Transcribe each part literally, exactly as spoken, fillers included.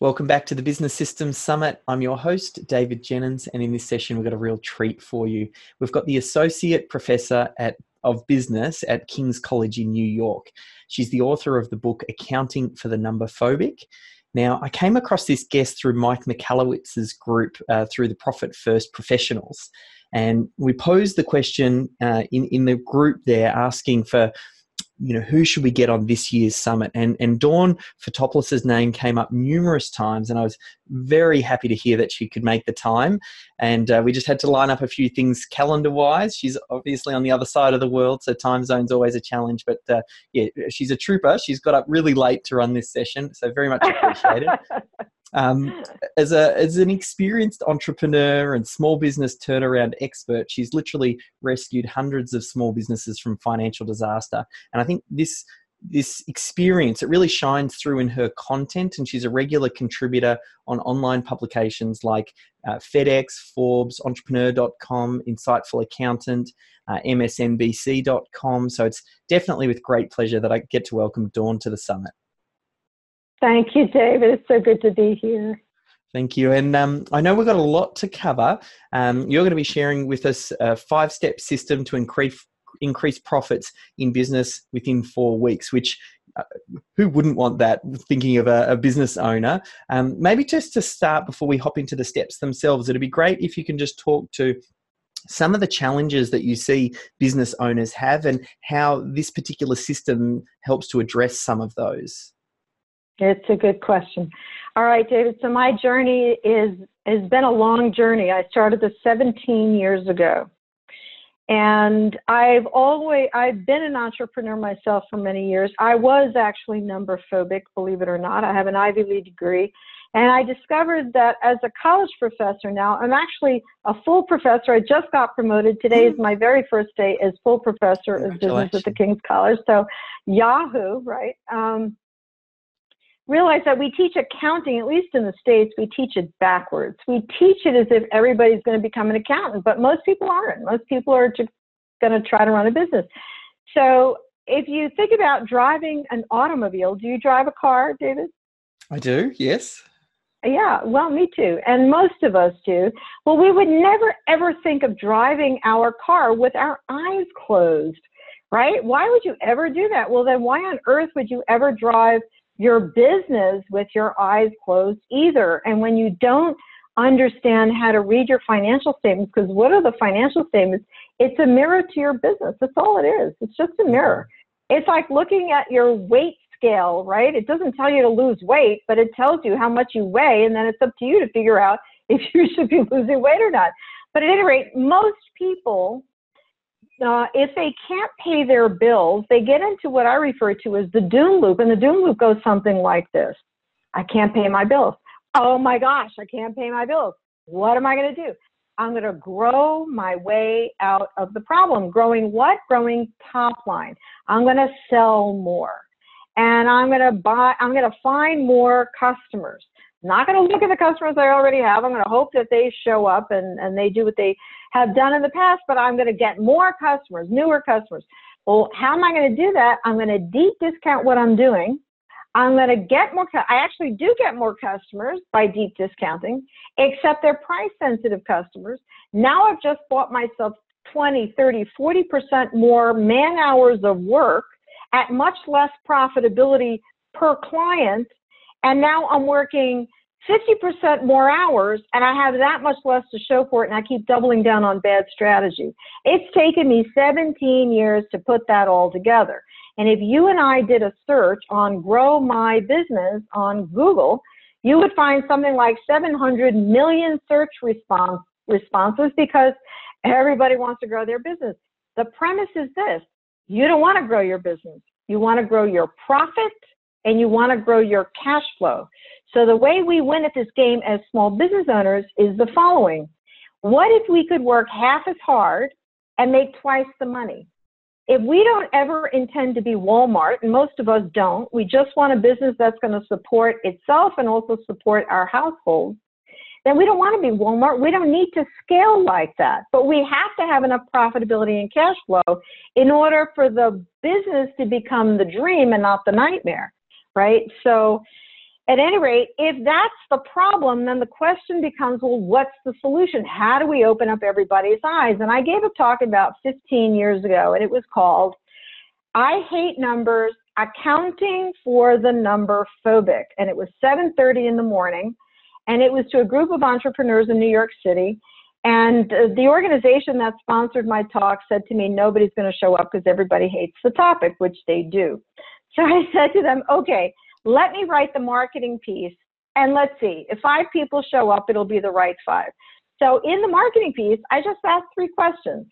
Welcome back to the Business Systems Summit. I'm your host, David Jennings, and in this session, we've got a real treat for you. We've got the Associate Professor at, of Business at King's College in New York. She's the author of the book, Accounting for the Number Phobic. Now, I came across this guest through Mike Michalowicz's group uh, through the Profit First Professionals. And we posed the question uh, in, in the group there asking for, you know, who should we get on this year's summit? And, and Dawn Fotopoulos' name came up numerous times, and I was very happy to hear that she could make the time. And uh, we just had to line up a few things calendar-wise. She's obviously on the other side of the world, so time zone's always a challenge. But uh, yeah, she's a trooper. She's got up really late to run this session, so very much appreciated. Um, as a as an experienced entrepreneur and small business turnaround expert, she's literally rescued hundreds of small businesses from financial disaster. And I think this this experience, it really shines through in her content, and she's a regular contributor on online publications like uh, FedEx, Forbes, Entrepreneur dot com, Insightful Accountant, uh, M S N B C dot com. So it's definitely with great pleasure that I get to welcome Dawn to the summit. Thank you, David. It's so good to be here. Thank you. And um, I know we've got a lot to cover. Um, you're going to be sharing with us a five-step system to increase increase profits in business within four weeks, which uh, who wouldn't want that, thinking of a, a business owner? Um, maybe just to start, before we hop into the steps themselves, it'd be great if you can just talk to some of the challenges that you see business owners have and how this particular system helps to address some of those. It's a good question. All right, David. So my journey is has been a long journey. I started this seventeen years ago. And I've always, I've been an entrepreneur myself for many years. I was actually number phobic, believe it or not. I have an Ivy League degree. And I discovered that as a college professor now, I'm actually a full professor. I just got promoted. Today is my very first day as full professor of business at the King's College. So Yahoo, right? Um, realize that we teach accounting, at least in the States, we teach it backwards. We teach it as if everybody's going to become an accountant, but most people aren't. Most people are just going to try to run a business. So if you think about driving an automobile, do you drive a car, David? I do, yes. Yeah, well, me too. And most of us do. Well, we would never, ever think of driving our car with our eyes closed, right? Why would you ever do that? Well, then why on earth would you ever drive your business with your eyes closed either? And when you don't understand how to read your financial statements, because what are the financial statements? It's a mirror to your business. That's all it is. It's just a mirror. It's like looking at your weight scale, right? It doesn't tell you to lose weight, but it tells you how much you weigh, and then it's up to you to figure out if you should be losing weight or not. But at any rate, most people, Uh, if they can't pay their bills, they get into what I refer to as the doom loop. And the doom loop goes something like this. I can't pay my bills. Oh my gosh, I can't pay my bills. What am I going to do? I'm going to grow my way out of the problem. Growing what? Growing top line. I'm going to sell more. And I'm going to buy, I'm going to find more customers. Not going to look at the customers I already have. I'm going to hope that they show up and, and they do what they have done in the past, but I'm going to get more customers, newer customers. Well, how am I going to do that? I'm going to deep discount what I'm doing. I'm going to get more, I actually do get more customers by deep discounting, except they're price sensitive customers. Now I've just bought myself twenty, thirty, forty percent more man hours of work at much less profitability per client. And now I'm working fifty percent more hours, and I have that much less to show for it, and I keep doubling down on bad strategy. It's taken me seventeen years to put that all together. And if you and I did a search on Grow My Business on Google, you would find something like seven hundred million search response, responses because everybody wants to grow their business. The premise is this: you don't want to grow your business. You want to grow your profit, and you want to grow your cash flow. So the way we win at this game as small business owners is the following. What if we could work half as hard and make twice the money? If we don't ever intend to be Walmart, and most of us don't, we just want a business that's going to support itself and also support our household, then we don't want to be Walmart. We don't need to scale like that. But we have to have enough profitability and cash flow in order for the business to become the dream and not the nightmare, right? So at any rate, if that's the problem, then the question becomes, well, what's the solution? How do we open up everybody's eyes? And I gave a talk about fifteen years ago, and it was called, I Hate Numbers, Accounting for the Number Phobic. And it was seven thirty in the morning, and it was to a group of entrepreneurs in New York City. And uh, the organization that sponsored my talk said to me, nobody's going to show up because everybody hates the topic, which they do. So I said to them, okay, let me write the marketing piece, and let's see. If five people show up, it'll be the right five. So in the marketing piece, I just asked three questions.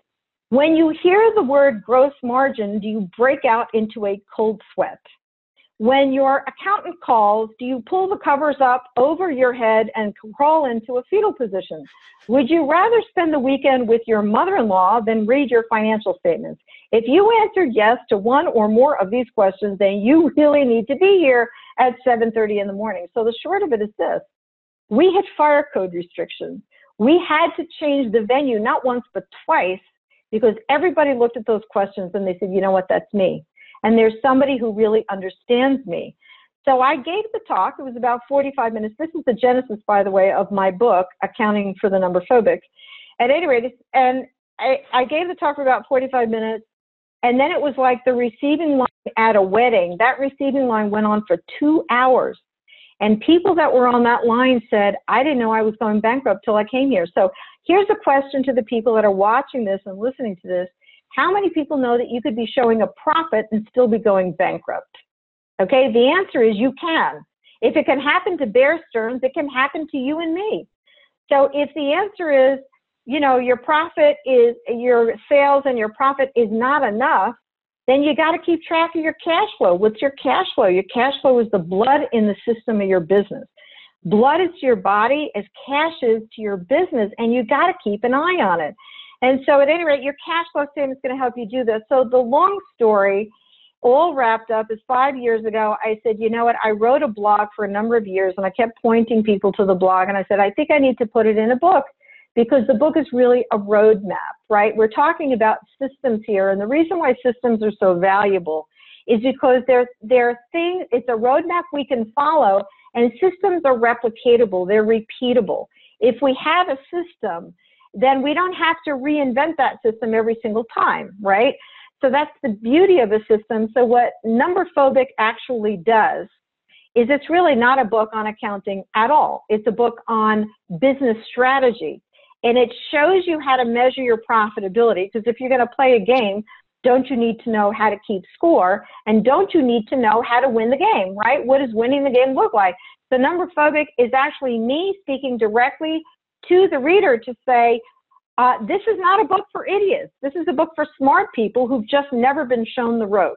When you hear the word gross margin, do you break out into a cold sweat? When your accountant calls, do you pull the covers up over your head and crawl into a fetal position? Would you rather spend the weekend with your mother-in-law than read your financial statements? If you answered yes to one or more of these questions, then you really need to be here at seven thirty in the morning. So the short of it is this. We hit fire code restrictions. We had to change the venue not once but twice because everybody looked at those questions and they said, you know what, that's me. And there's somebody who really understands me. So I gave the talk. It was about forty-five minutes. This is the genesis, by the way, of my book, Accounting for the Number Phobic. At any rate, and I, I gave the talk for about forty-five minutes, and then it was like the receiving line at a wedding. That receiving line went on for two hours. And people that were on that line said, I didn't know I was going bankrupt till I came here. So here's a question to the people that are watching this and listening to this. How many people know that you could be showing a profit and still be going bankrupt? Okay, the answer is you can. If it can happen to Bear Stearns, it can happen to you and me. So if the answer is, you know, your profit is, your sales and your profit is not enough, then you got to keep track of your cash flow. What's your cash flow? Your cash flow is the blood in the system of your business. Blood is to your body as cash is to your business, and you got to keep an eye on it. And so at any rate, your cash flow statement is going to help you do this. So the long story, all wrapped up, is five years ago, I said, you know what, I wrote a blog for a number of years, and I kept pointing people to the blog, and I said, I think I need to put it in a book, because the book is really a roadmap, right? We're talking about systems here, and the reason why systems are so valuable is because they're, they're things, it's a roadmap we can follow, and systems are replicatable, they're repeatable. If we have a system, then we don't have to reinvent that system every single time, right? So that's the beauty of a system. So what Number Phobic actually does is it's really not a book on accounting at all. It's a book on business strategy. And it shows you how to measure your profitability, because if you're going to play a game, don't you need to know how to keep score? And don't you need to know how to win the game, right? What does winning the game look like? So Number Phobic is actually me speaking directly to the reader to say, uh, this is not a book for idiots. This is a book for smart people who've just never been shown the ropes.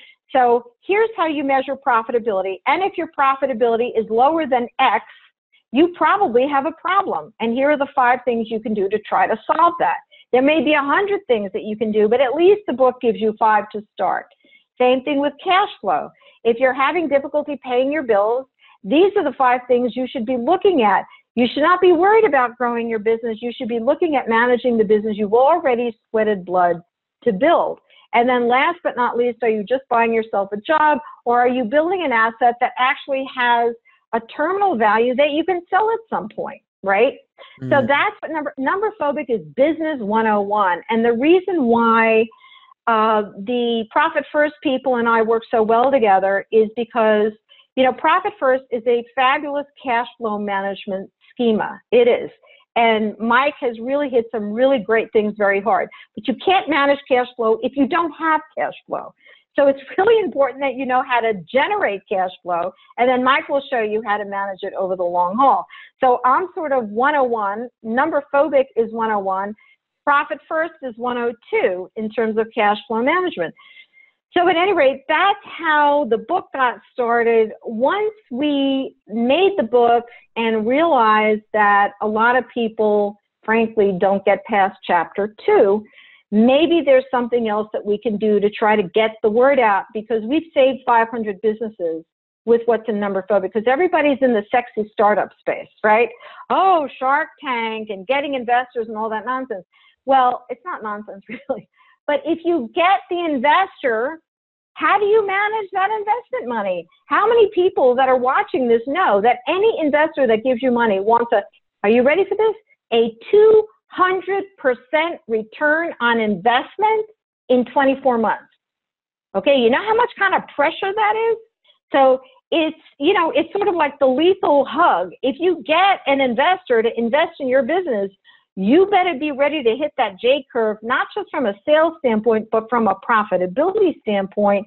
So here's how you measure profitability. And if your profitability is lower than X, you probably have a problem. And here are the five things you can do to try to solve that. There may be a hundred things that you can do, but at least the book gives you five to start. Same thing with cash flow. If you're having difficulty paying your bills, these are the five things you should be looking at. You should not be worried about growing your business. You should be looking at managing the business you've already sweated blood to build. And then last but not least, are you just buying yourself a job, or are you building an asset that actually has a terminal value that you can sell at some point, right? Mm. So that's what number, number phobic is business one oh one. And the reason why uh, the Profit First people and I work so well together is because, you know, Profit First is a fabulous cash flow management schema. It is. And Mike has really hit some really great things very hard. But you can't manage cash flow if you don't have cash flow. So it's really important that you know how to generate cash flow, and then Mike will show you how to manage it over the long haul. So I'm sort of one oh one, Number Phobic is one oh one, Profit First is one oh two in terms of cash flow management. So at any rate, that's how the book got started. Once we made the book and realized that a lot of people, frankly, don't get past chapter two, maybe there's something else that we can do to try to get the word out, because we've saved five hundred businesses with what's in Number Phobic, because everybody's in the sexy startup space, right? Oh, Shark Tank and getting investors and all that nonsense. Well, it's not nonsense really. But if you get the investor how do you manage that investment money? How many people that are watching this know that any investor that gives you money wants a, are you ready for this? A two hundred percent return on investment in twenty-four months. Okay, you know how much kind of pressure that is? So it's, you know, it's sort of like the lethal hug. If you get an investor to invest in your business, you better be ready to hit that J curve, not just from a sales standpoint, but from a profitability standpoint,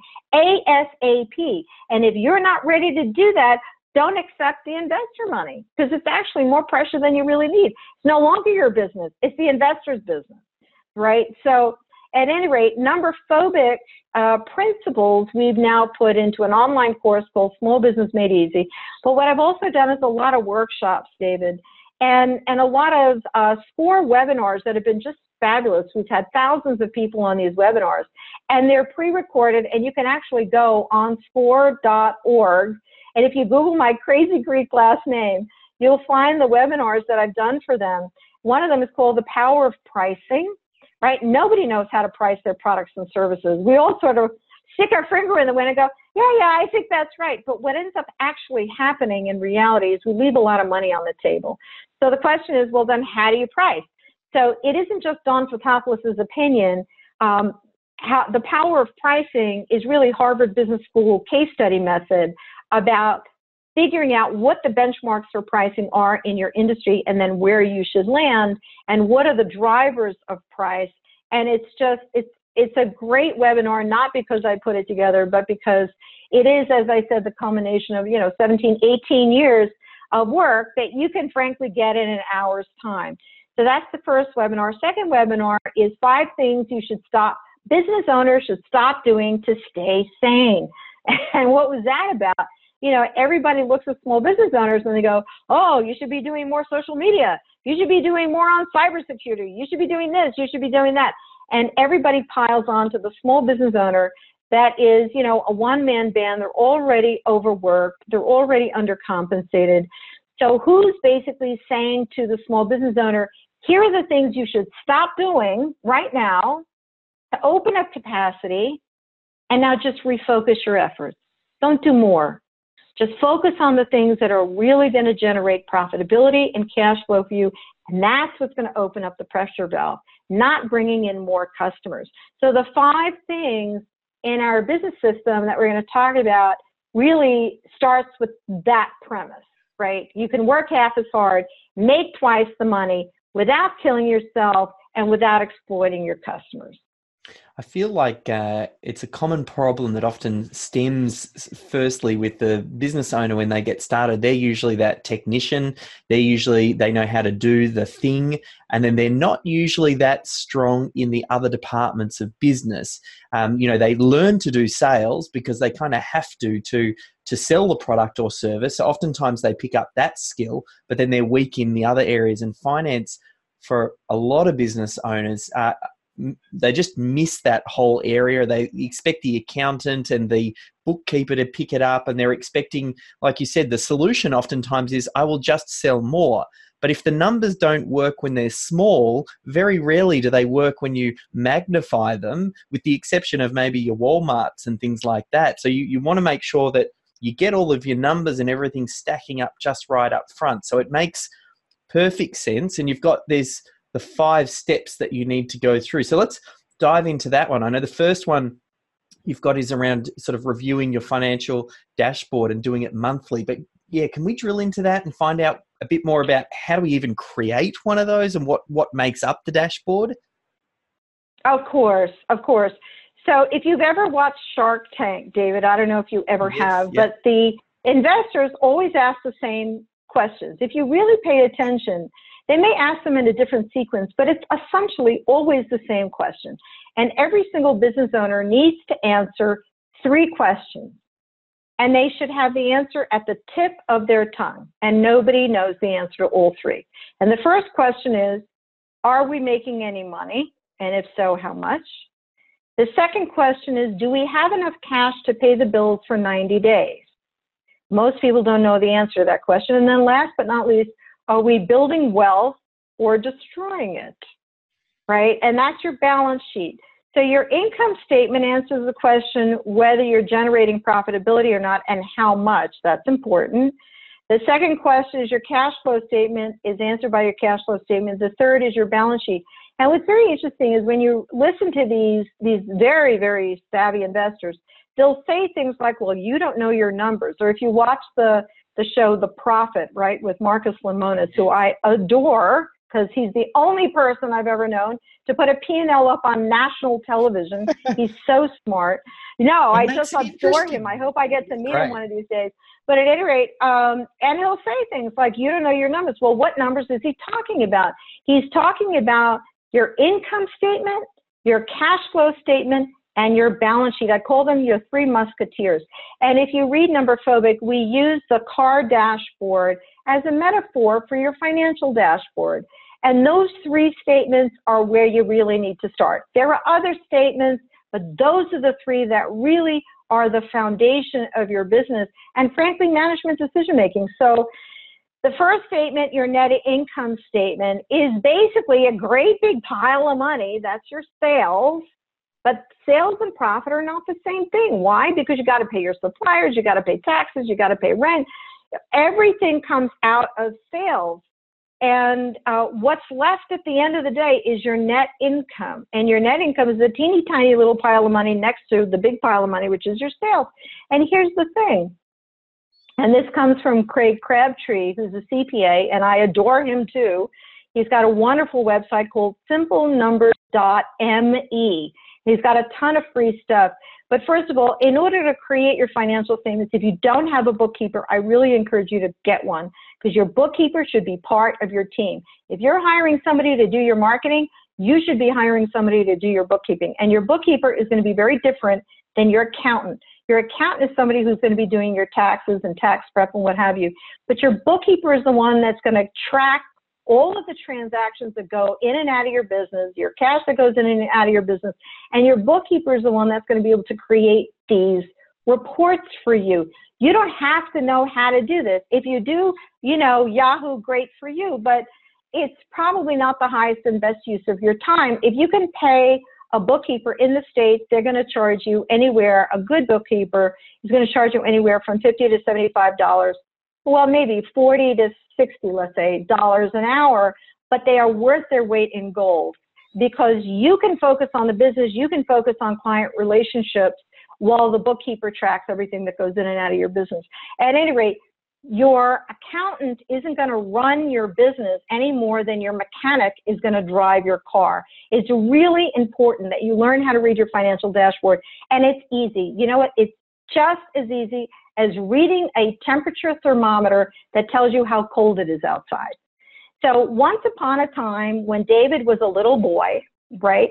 ASAP. And if you're not ready to do that, don't accept the investor money, because it's actually more pressure than you really need. It's no longer your business. It's the investor's business, right? So at any rate, number phobic uh, principles we've now put into an online course called Small Business Made Easy. But what I've also done is a lot of workshops, David, and, and a lot of uh, SCORE webinars that have been just fabulous. We've had thousands of people on these webinars, and they're pre-recorded, and you can actually go on score dot org. And if you Google my crazy Greek last name, you'll find the webinars that I've done for them. One of them is called The Power of Pricing, right? Nobody knows how to price their products and services. We all sort of stick our finger in the wind and go, yeah, yeah, I think that's right. But what ends up actually happening in reality is we leave a lot of money on the table. So the question is, well, then how do you price? So it isn't just Don Fotopoulos' opinion. Um, how, the power of pricing is really Harvard Business School case study method about figuring out what the benchmarks for pricing are in your industry and then where you should land and what are the drivers of price. And it's just, it's, it's a great webinar, not because I put it together, but because it is, as I said, the culmination of, you know, seventeen, eighteen years of work that you can frankly get in an hour's time. So that's the first webinar. Second webinar is five things you should stop, business owners should stop doing to stay sane. And what was that about? You know, everybody looks at small business owners and they go, oh, you should be doing more social media. You should be doing more on cybersecurity. You should be doing this. You should be doing that. And everybody piles on to the small business owner that is, you know, a one-man band. They're already overworked. They're already undercompensated. So who's basically saying to the small business owner, here are the things you should stop doing right now to open up capacity, and now just refocus your efforts. Don't do more. Just focus on the things that are really going to generate profitability and cash flow for you, and that's what's going to open up the pressure valve, not bringing in more customers. So the five things in our business system that we're going to talk about really starts with that premise, right? You can work half as hard, make twice the money without killing yourself and without exploiting your customers. I feel like uh, it's a common problem that often stems firstly with the business owner when they get started. They're usually that technician. They're usually, they know how to do the thing, and then they're not usually that strong in the other departments of business. Um, you know, they learn to do sales because they kind of have to, to, to sell the product or service. So oftentimes they pick up that skill, but then they're weak in the other areas. And finance, for a lot of business owners, uh, they just miss that whole area. They expect the accountant and the bookkeeper to pick it up, and they're expecting, like you said, the solution oftentimes is, I will just sell more. But if the numbers don't work when they're small, very rarely do they work when you magnify them, with the exception of maybe your Walmarts and things like that. So you, you want to make sure that you get all of your numbers and everything stacking up just right up front. So it makes perfect sense. And you've got this, the five steps that you need to go through. So let's dive into that one. I know the first one you've got is around sort of reviewing your financial dashboard and doing it monthly. But yeah, can we drill into that and find out a bit more about how do we even create one of those and what, what makes up the dashboard? Of course, of course. So if you've ever watched Shark Tank, David, I don't know if you ever Yes, have, yeah. but the investors always ask the same questions. If you really pay attention, they may ask them in a different sequence, but it's essentially always the same question. And every single business owner needs to answer three questions. And they should have the answer at the tip of their tongue. And nobody knows the answer to all three. And the first question is, are we making any money? And if so, how much? The second question is, do we have enough cash to pay the bills for ninety days? Most people don't know the answer to that question. And then last but not least, are we building wealth or destroying it, right? And that's your balance sheet. So your income statement answers the question whether you're generating profitability or not and how much. That's important. The second question is your cash flow statement is answered by your cash flow statement. The third is your balance sheet. And what's very interesting is when you listen to these, these very, very savvy investors, they'll say things like, well, you don't know your numbers. Or if you watch the, the show, The Profit, right, with Marcus Lemonis, who I adore, because he's the only person I've ever known to put a P and L up on national television. He's so smart. No, I just adore him. I hope I get to meet right. him one of these days. But at any rate, um, and he'll say things like, you don't know your numbers. Well, what numbers is he talking about? He's talking about your income statement, your cash flow statement, and your balance sheet. I call them your three musketeers. And if you read Numberphobic, we use the car dashboard as a metaphor for your financial dashboard. And those three statements are where you really need to start. There are other statements, but those are the three that really are the foundation of your business and, frankly, management decision-making. So the first statement, your net income statement, is basically a great big pile of money. That's your sales. But sales and profit are not the same thing. Why? Because you got to pay your suppliers, you got to pay taxes, you got to pay rent. Everything comes out of sales. And uh, what's left at the end of the day is your net income. And your net income is a teeny tiny little pile of money next to the big pile of money, which is your sales. And here's the thing. And this comes from Craig Crabtree, who's a C P A, and I adore him too. He's got a wonderful website called simple numbers dot M E. He's got a ton of free stuff. But first of all, in order to create your financial statements, if you don't have a bookkeeper, I really encourage you to get one, because your bookkeeper should be part of your team. If you're hiring somebody to do your marketing, you should be hiring somebody to do your bookkeeping. And your bookkeeper is going to be very different than your accountant. Your accountant is somebody who's going to be doing your taxes and tax prep and what have you. But your bookkeeper is the one that's going to track all of the transactions that go in and out of your business, your cash that goes in and out of your business, and your bookkeeper is the one that's going to be able to create these reports for you. You don't have to know how to do this. If you do, you know, Yahoo, great for you, but it's probably not the highest and best use of your time. If you can pay a bookkeeper in the States, they're going to charge you anywhere, a good bookkeeper is going to charge you anywhere from fifty to seventy-five dollars, well, maybe forty to sixty, let's say, dollars an hour, but they are worth their weight in gold, because you can focus on the business, you can focus on client relationships while the bookkeeper tracks everything that goes in and out of your business. At any rate, your accountant isn't going to run your business any more than your mechanic is going to drive your car. It's really important that you learn how to read your financial dashboard, and it's easy. You know what? It's just as easy as reading a temperature thermometer that tells you how cold it is outside. So once upon a time, when David was a little boy, right,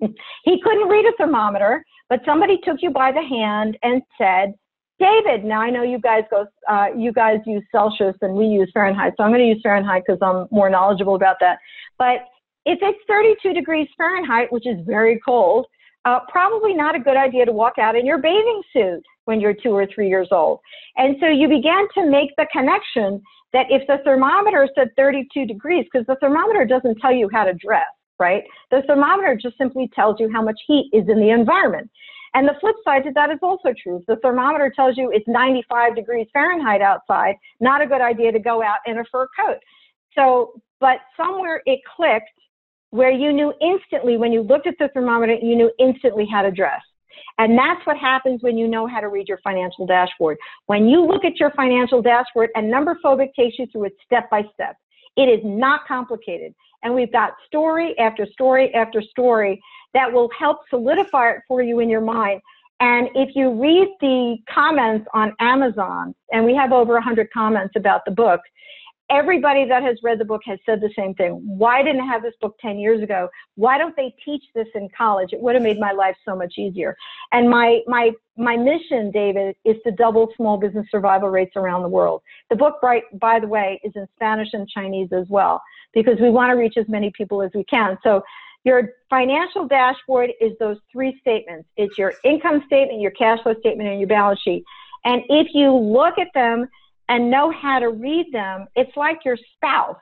he couldn't read a thermometer, but somebody took you by the hand and said, David, now I know you guys go, uh, you guys use Celsius and we use Fahrenheit, so I'm going to use Fahrenheit because I'm more knowledgeable about that. But if it's thirty-two degrees Fahrenheit, which is very cold, uh, probably not a good idea to walk out in your bathing suit when you're two or three years old. And so you began to make the connection that if the thermometer said thirty-two degrees, because the thermometer doesn't tell you how to dress, right? The thermometer just simply tells you how much heat is in the environment. And the flip side to that is also true. If the thermometer tells you it's ninety-five degrees Fahrenheit outside, not a good idea to go out in a fur coat. So, but somewhere it clicked where you knew instantly, when you looked at the thermometer, you knew instantly how to dress. And that's what happens when you know how to read your financial dashboard. When you look at your financial dashboard, and Numberphobic takes you through it step by step. It is not complicated. And we've got story after story after story that will help solidify it for you in your mind. And if you read the comments on Amazon, and we have over one hundred comments about the book, everybody that has read the book has said the same thing. Why didn't I have this book ten years ago? Why don't they teach this in college? It would have made my life so much easier. And my, my, my mission, David, is to double small business survival rates around the world. The book, by, by the way, is in Spanish and Chinese as well, because we want to reach as many people as we can. So your financial dashboard is those three statements. It's your income statement, your cash flow statement, and your balance sheet. And if you look at them and know how to read them, it's like your spouse.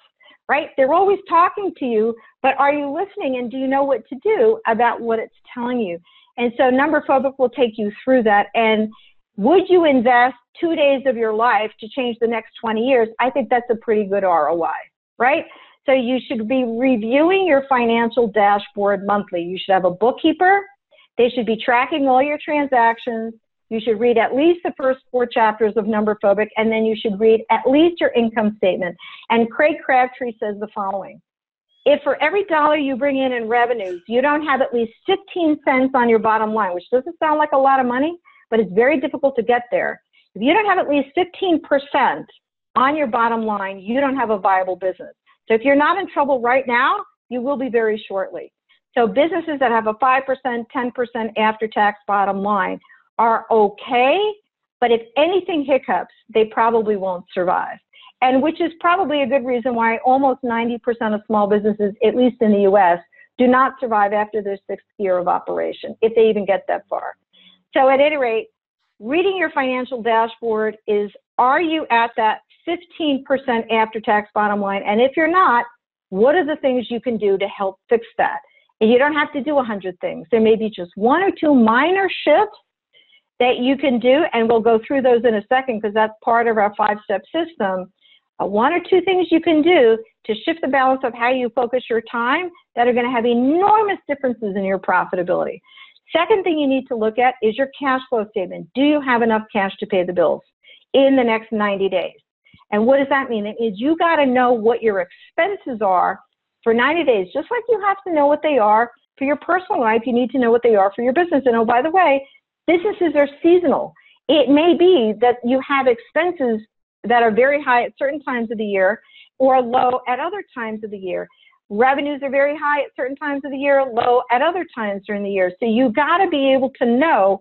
right? They're always talking to you, but are you listening, and do you know what to do about what it's telling you? And so Numberphobic will take you through that. And would you invest two days of your life to change the next twenty years? I think that's a pretty good R O I, right? So you should be reviewing your financial dashboard monthly. You should have a bookkeeper. They should be tracking all your transactions. You should read at least the first four chapters of Numberphobic, and then you should read at least your income statement. And Craig Crabtree says the following: if for every dollar you bring in in revenues, you don't have at least fifteen cents on your bottom line, which doesn't sound like a lot of money, but it's very difficult to get there. If you don't have at least fifteen percent on your bottom line, you don't have a viable business. So if you're not in trouble right now, you will be very shortly. So businesses that have a five percent, ten percent after-tax bottom line are okay, but if anything hiccups, they probably won't survive. And which is probably a good reason why almost ninety percent of small businesses, at least in the U S, do not survive after their sixth year of operation, if they even get that far. So at any rate, reading your financial dashboard is, are you at that fifteen percent after-tax bottom line? And if you're not, what are the things you can do to help fix that? And you don't have to do one hundred things. There may be just one or two minor shifts that you can do, and we'll go through those in a second because that's part of our five-step system. Uh, one or two things you can do to shift the balance of how you focus your time that are going to have enormous differences in your profitability. Second thing you need to look at is your cash flow statement. Do you have enough cash to pay the bills in the next ninety days? And what does that mean? It means you got to know what your expenses are for ninety days, just like you have to know what they are for your personal life. You need to know what they are for your business. And oh, by the way, businesses are seasonal. It may be that you have expenses that are very high at certain times of the year or low at other times of the year. Revenues are very high at certain times of the year, low at other times during the year. So you got to be able to know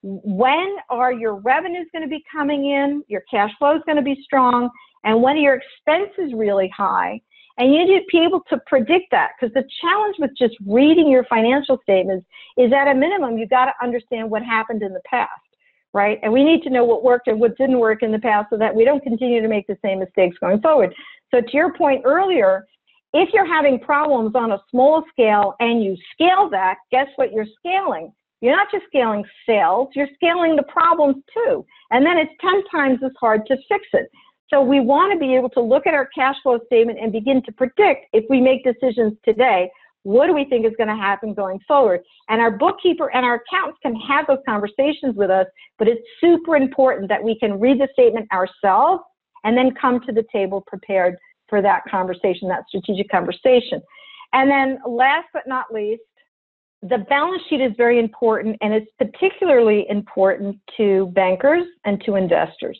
when are your revenues going to be coming in, your cash flow is going to be strong, and when are your expenses really high. And you need to be able to predict that, because the challenge with just reading your financial statements is at a minimum, you got to understand what happened in the past, right? And we need to know what worked and what didn't work in the past so that we don't continue to make the same mistakes going forward. So to your point earlier, if you're having problems on a small scale and you scale that, guess what you're scaling? You're not just scaling sales, you're scaling the problems too. And then it's ten times as hard to fix it. So we want to be able to look at our cash flow statement and begin to predict, if we make decisions today, what do we think is going to happen going forward? And our bookkeeper and our accountants can have those conversations with us, but it's super important that we can read the statement ourselves and then come to the table prepared for that conversation, that strategic conversation. And then last but not least, the balance sheet is very important, and it's particularly important to bankers and to investors.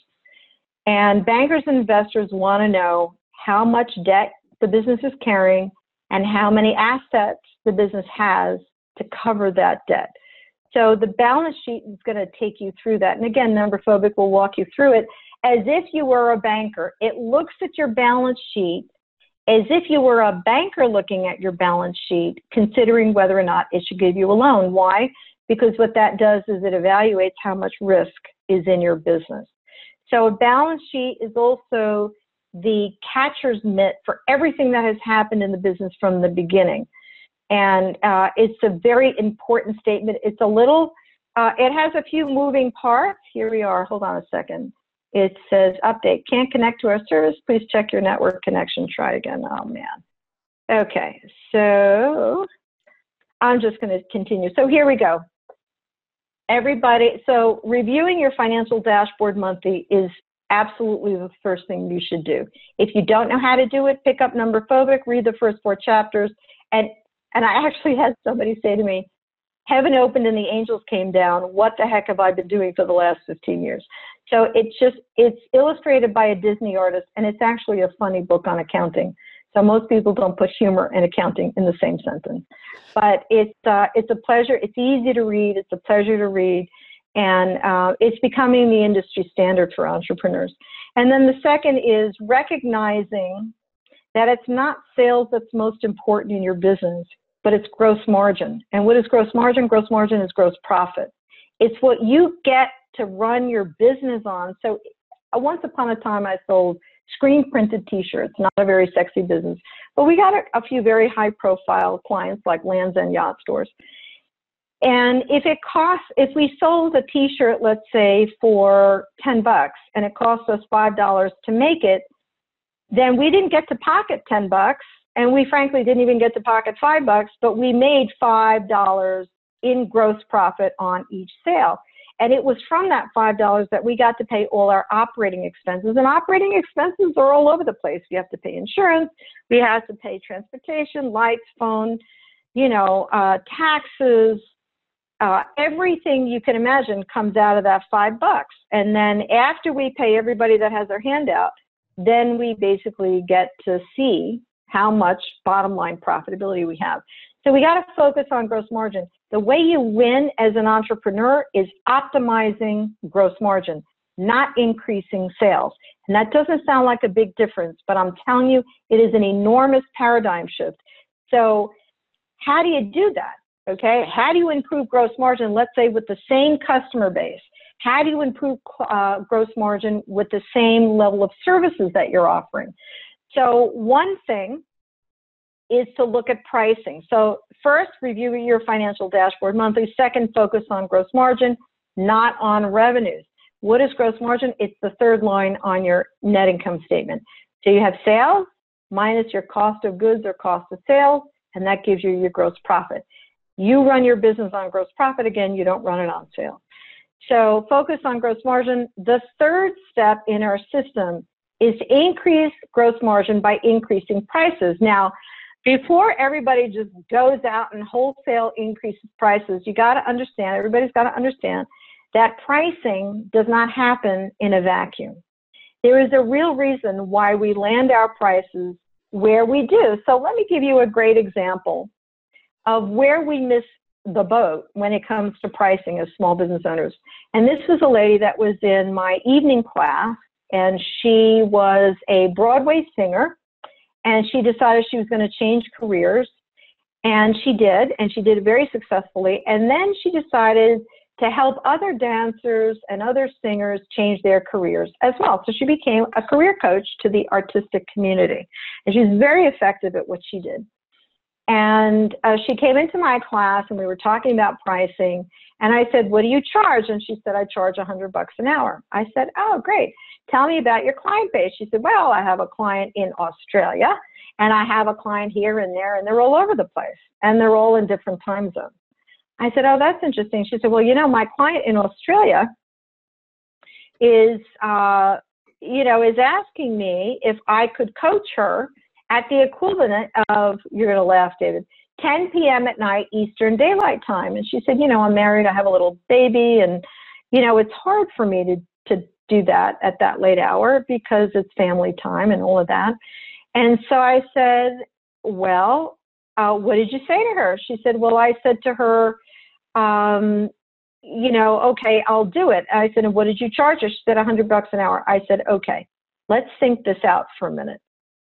And bankers and investors want to know how much debt the business is carrying and how many assets the business has to cover that debt. So the balance sheet is going to take you through that. And again, Numberphobic will walk you through it as if you were a banker. It looks at your balance sheet as if you were a banker looking at your balance sheet, considering whether or not it should give you a loan. Why? Because what that does is it evaluates how much risk is in your business. So a balance sheet is also the catcher's mitt for everything that has happened in the business from the beginning. And uh, it's a very important statement. It's a little, uh, it has a few moving parts. Here we are. Hold on a second. It says update. Can't connect to our service. Please check your network connection. Try again. Oh, man. Okay. So I'm just going to continue. So here we go. Everybody, so reviewing your financial dashboard monthly is absolutely the first thing you should do. If you don't know how to do it, pick up Numberphobic, read the first four chapters. And, and I actually had somebody say to me, heaven opened and the angels came down. What the heck have I been doing for the last fifteen years? So it's just, it's illustrated by a Disney artist, and it's actually a funny book on accounting. So most people don't put humor and accounting in the same sentence. But it's, uh, it's a pleasure. It's easy to read. It's a pleasure to read. And uh, it's becoming the industry standard for entrepreneurs. And then the second is recognizing that it's not sales that's most important in your business, but it's gross margin. And what is gross margin? Gross margin is gross profit. It's what you get to run your business on. So once upon a time, I sold screen printed t-shirts, not a very sexy business. But we got a, a few very high profile clients like Lands End Yacht Stores. And if it costs, if we sold a t-shirt, let's say for ten bucks, and it cost us five dollars to make it, then we didn't get to pocket ten bucks, and we frankly didn't even get to pocket five bucks, but we made five dollars in gross profit on each sale. And it was from that five dollars that we got to pay all our operating expenses. And operating expenses are all over the place. We have to pay insurance, we have to pay transportation, lights, phone, you know, uh, taxes, uh, everything you can imagine comes out of that five bucks. And then after we pay everybody that has their hand out, then we basically get to see how much bottom line profitability we have. So we got to focus on gross margin. The way you win as an entrepreneur is optimizing gross margin, not increasing sales. And that doesn't sound like a big difference, but I'm telling you, it is an enormous paradigm shift. So how do you do that? Okay, how do you improve gross margin, let's say with the same customer base? How do you improve uh, gross margin with the same level of services that you're offering? So one thing is to look at pricing. So first, review your financial dashboard monthly. Second, focus on gross margin, not on revenues. What is gross margin? It's the third line on your net income statement. So you have sales minus your cost of goods or cost of sales, and that gives you your gross profit. You run your business on gross profit. Again, you don't run it on sales. So focus on gross margin. The third step in our system is to increase gross margin by increasing prices. Now, before everybody just goes out and wholesale increases prices, you got to understand, everybody's got to understand that pricing does not happen in a vacuum. There is a real reason why we land our prices where we do. So let me give you a great example of where we miss the boat when it comes to pricing as small business owners. And this was a lady that was in my evening class, and she was a Broadway singer, and she decided she was going to change careers, and she did, and she did it very successfully. And then she decided to help other dancers and other singers change their careers as well. So she became a career coach to the artistic community, and she's very effective at what she did. And uh, she came into my class, and we were talking about pricing, and I said, what do you charge? And she said, I charge a hundred bucks an hour. I said, oh, great. Tell me about your client base. She said, well, I have a client in Australia, and I have a client here and there, and they're all over the place, and they're all in different time zones. I said, oh, that's interesting. She said, well, you know, my client in Australia is, uh, you know, is asking me if I could coach her at the equivalent of, you're going to laugh, David, ten p m at night Eastern Daylight Time. And she said, you know, I'm married, I have a little baby, and, you know, it's hard for me to, to do that at that late hour because it's family time and all of that. And so I said, well, uh, what did you say to her? She said, well, I said to her, um, you know, okay, I'll do it. I said, and what did you charge her? She said, a hundred bucks an hour. I said, okay, let's think this out for a minute.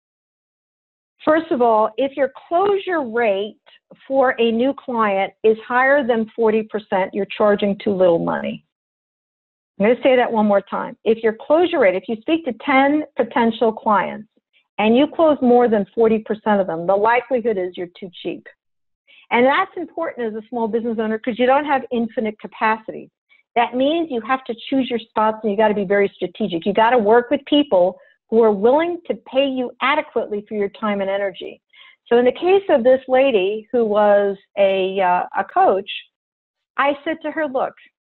First of all, if your closure rate for a new client is higher than forty percent, you're charging too little money. I'm going to say that one more time. If your closure rate, if you speak to ten potential clients and you close more than forty percent of them, the likelihood is you're too cheap. And that's important as a small business owner because you don't have infinite capacity. That means you have to choose your spots, and you got to be very strategic. You got to work with people who are willing to pay you adequately for your time and energy. So in the case of this lady who was a, uh, a coach, I said to her, look,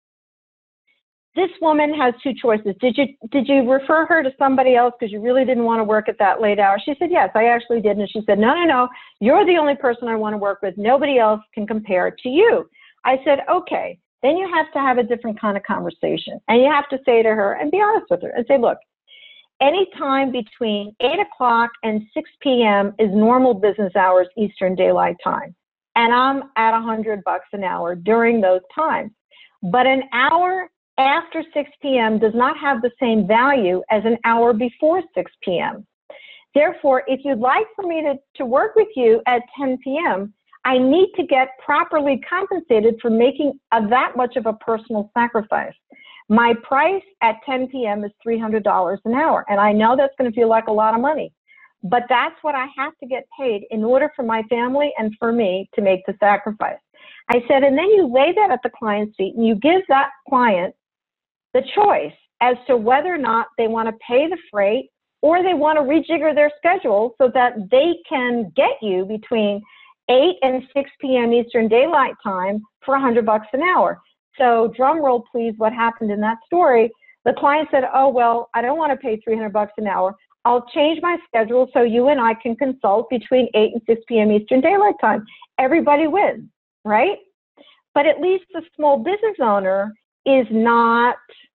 this woman has two choices. Did you, did you refer her to somebody else because you really didn't want to work at that late hour? She said, yes, I actually did. And she said, no, no, no, you're the only person I want to work with. Nobody else can compare to you. I said, okay, then you have to have a different kind of conversation. And you have to say to her, and be honest with her, and say, look, any time between eight o'clock and six p m is normal business hours, Eastern Daylight Time. And I'm at a hundred bucks an hour during those times. But an hour after six p m does not have the same value as an hour before six p m Therefore, if you'd like for me to, to work with you at ten p m, I need to get properly compensated for making a, that much of a personal sacrifice. My price at ten p.m. is three hundred dollars an hour. And I know that's going to feel like a lot of money, but that's what I have to get paid in order for my family and for me to make the sacrifice. I said, and then you lay that at the client's feet and you give that client the choice as to whether or not they want to pay the freight or they want to rejigger their schedule so that they can get you between eight and six p.m. Eastern Daylight Time for one hundred bucks an hour. So drum roll, please, what happened in that story? The client said, oh, well, I don't want to pay three hundred bucks an hour. I'll change my schedule so you and I can consult between eight and six p.m. Eastern Daylight Time. Everybody wins, right? But at least the small business owner is not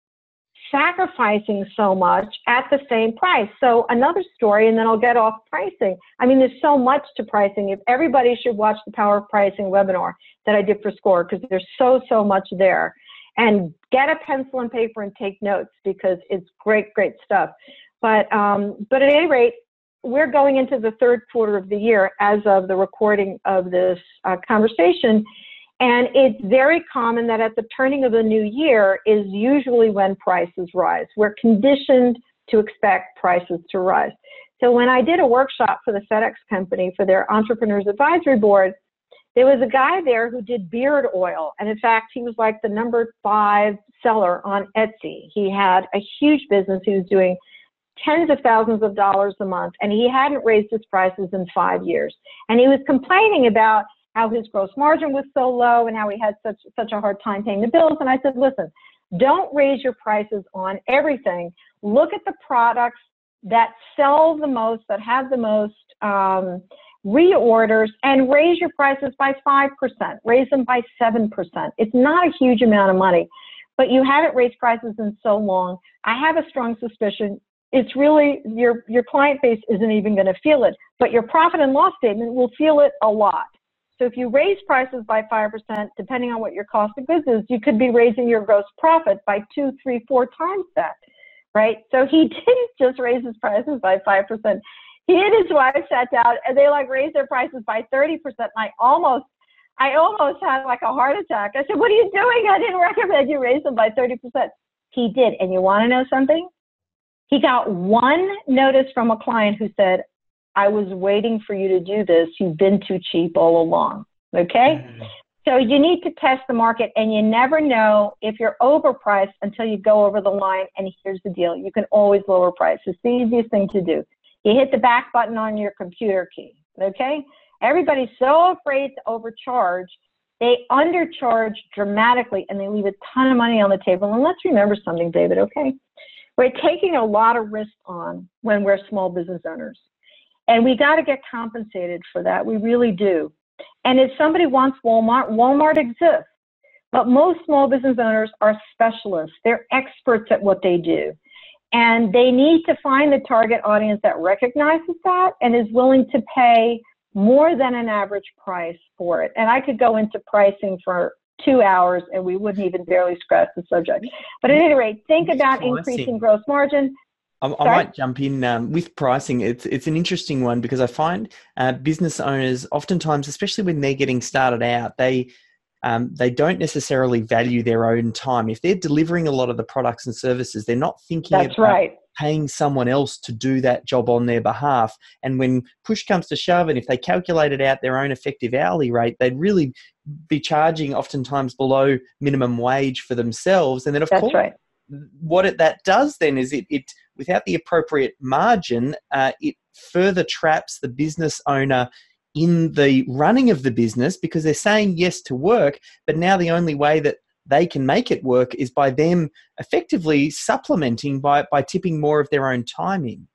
sacrificing so much at the same price. So another story, and then I'll get off pricing. I mean, there's so much to pricing. If everybody should watch the Power of Pricing webinar that I did for SCORE, because there's so, so much there. And get a pencil and paper and take notes because it's great, great stuff. But, um, but at any rate, we're going into the third quarter of the year as of the recording of this uh, conversation. And it's very common that at the turning of the new year is usually when prices rise. We're conditioned to expect prices to rise. So when I did a workshop for the FedEx company for their Entrepreneurs Advisory Board, there was a guy there who did beard oil. And in fact, he was like the number five seller on Etsy. He had a huge business. He was doing tens of thousands of dollars a month, and he hadn't raised his prices in five years. And he was complaining about how his gross margin was so low and how he had such such a hard time paying the bills. And I said, listen, don't raise your prices on everything. Look at the products that sell the most, that have the most um, reorders, and raise your prices by five percent, raise them by seven percent. It's not a huge amount of money, but you haven't raised prices in so long. I have a strong suspicion it's really, your, your client base isn't even going to feel it, but your profit and loss statement will feel it a lot. So if you raise prices by five percent, depending on what your cost of goods is, you could be raising your gross profit by two, three, four times that, right? So he didn't just raise his prices by five percent. He and his wife sat down and they like raised their prices by thirty percent. And I almost, I almost had like a heart attack. I said, what are you doing? I didn't recommend you raise them by thirty percent. He did. And you want to know something? He got one notice from a client who said, I was waiting for you to do this. You've been too cheap all along. Okay? Mm-hmm. So you need to test the market, and you never know if you're overpriced until you go over the line. And here's the deal. You can always lower price. It's the easiest thing to do. You hit the back button on your computer key. Okay? Everybody's so afraid to overcharge. They undercharge dramatically, and they leave a ton of money on the table. And let's remember something, David, okay? We're taking a lot of risk on when we're small business owners. And we got to get compensated for that. We really do. And if somebody wants Walmart, Walmart exists. But most small business owners are specialists. They're experts at what they do. And they need to find the target audience that recognizes that and is willing to pay more than an average price for it. And I could go into pricing for two hours and we wouldn't even barely scratch the subject. But at any rate, think about increasing gross margin. I, I might jump in um, with pricing. It's it's an interesting one because I find uh, business owners oftentimes, especially when they're getting started out, they um, they don't necessarily value their own time. If they're delivering a lot of the products and services, they're not thinking That's about right. paying someone else to do that job on their behalf. And when push comes to shove, and if they calculated out their own effective hourly rate, they'd really be charging oftentimes below minimum wage for themselves. And then, of That's course, right. what it, that does then is it, it without the appropriate margin, uh, it further traps the business owner in the running of the business because they're saying yes to work, but now the only way that they can make it work is by them effectively supplementing by, by tipping more of their own time in.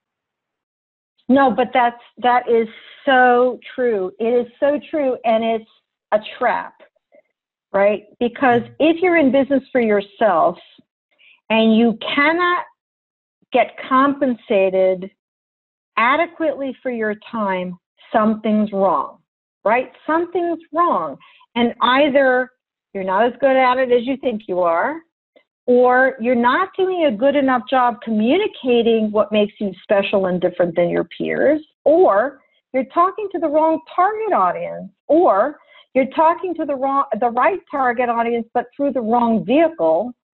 No, but that's, that is so true. It is so true, and it's a trap, right? Because if you're in business for yourself and you cannot get compensated adequately for your time, something's wrong, right? Something's wrong. And either you're not as good at it as you think you are, or you're not doing a good enough job communicating what makes you special and different than your peers, or you're talking to the wrong target audience, or you're talking to the wrong, the right target audience, but through the wrong vehicle.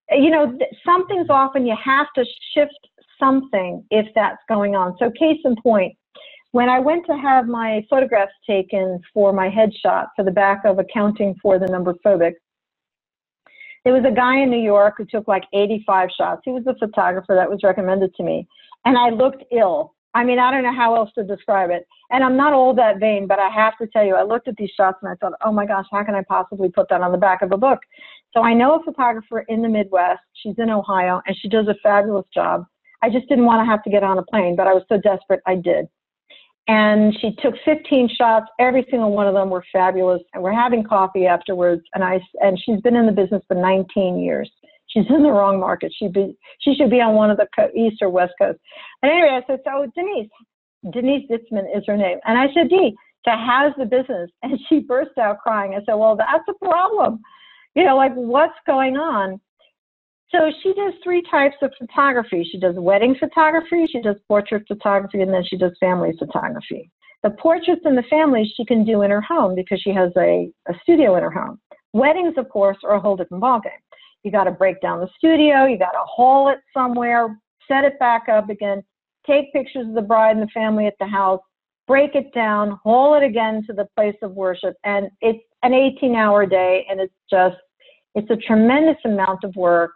you know, something's off and you have to shift something if that's going on. So case in point, when I went to have my photographs taken for my headshot for the back of Accounting for the Number Phobic, there was a guy in New York who took like eighty-five shots. He was the photographer that was recommended to me. And I looked ill. I mean, I don't know how else to describe it. And I'm not all that vain, but I have to tell you, I looked at these shots and I thought, oh my gosh, how can I possibly put that on the back of a book? So I know a photographer in the Midwest. She's in Ohio, and she does a fabulous job. I just didn't want to have to get on a plane, but I was so desperate, I did. And she took fifteen shots. Every single one of them were fabulous. And we're having coffee afterwards. And I, and she's been in the business for nineteen years. She's in the wrong market. She'd be, she should be on one of the East or West Coast. And anyway, I said, so Denise, Denise Ditzman is her name. And I said, Dee, so how's the business? And she burst out crying. I said, well, that's a problem. You know, like, what's going on? So she does three types of photography. She does wedding photography, she does portrait photography, and then she does family photography. The portraits and the families she can do in her home because she has a, a studio in her home. Weddings, of course, are a whole different ballgame. You got to break down the studio, you got to haul it somewhere, set it back up again, take pictures of the bride and the family at the house, break it down, haul it again to the place of worship, and it's an eighteen hour day, and it's just, it's a tremendous amount of work.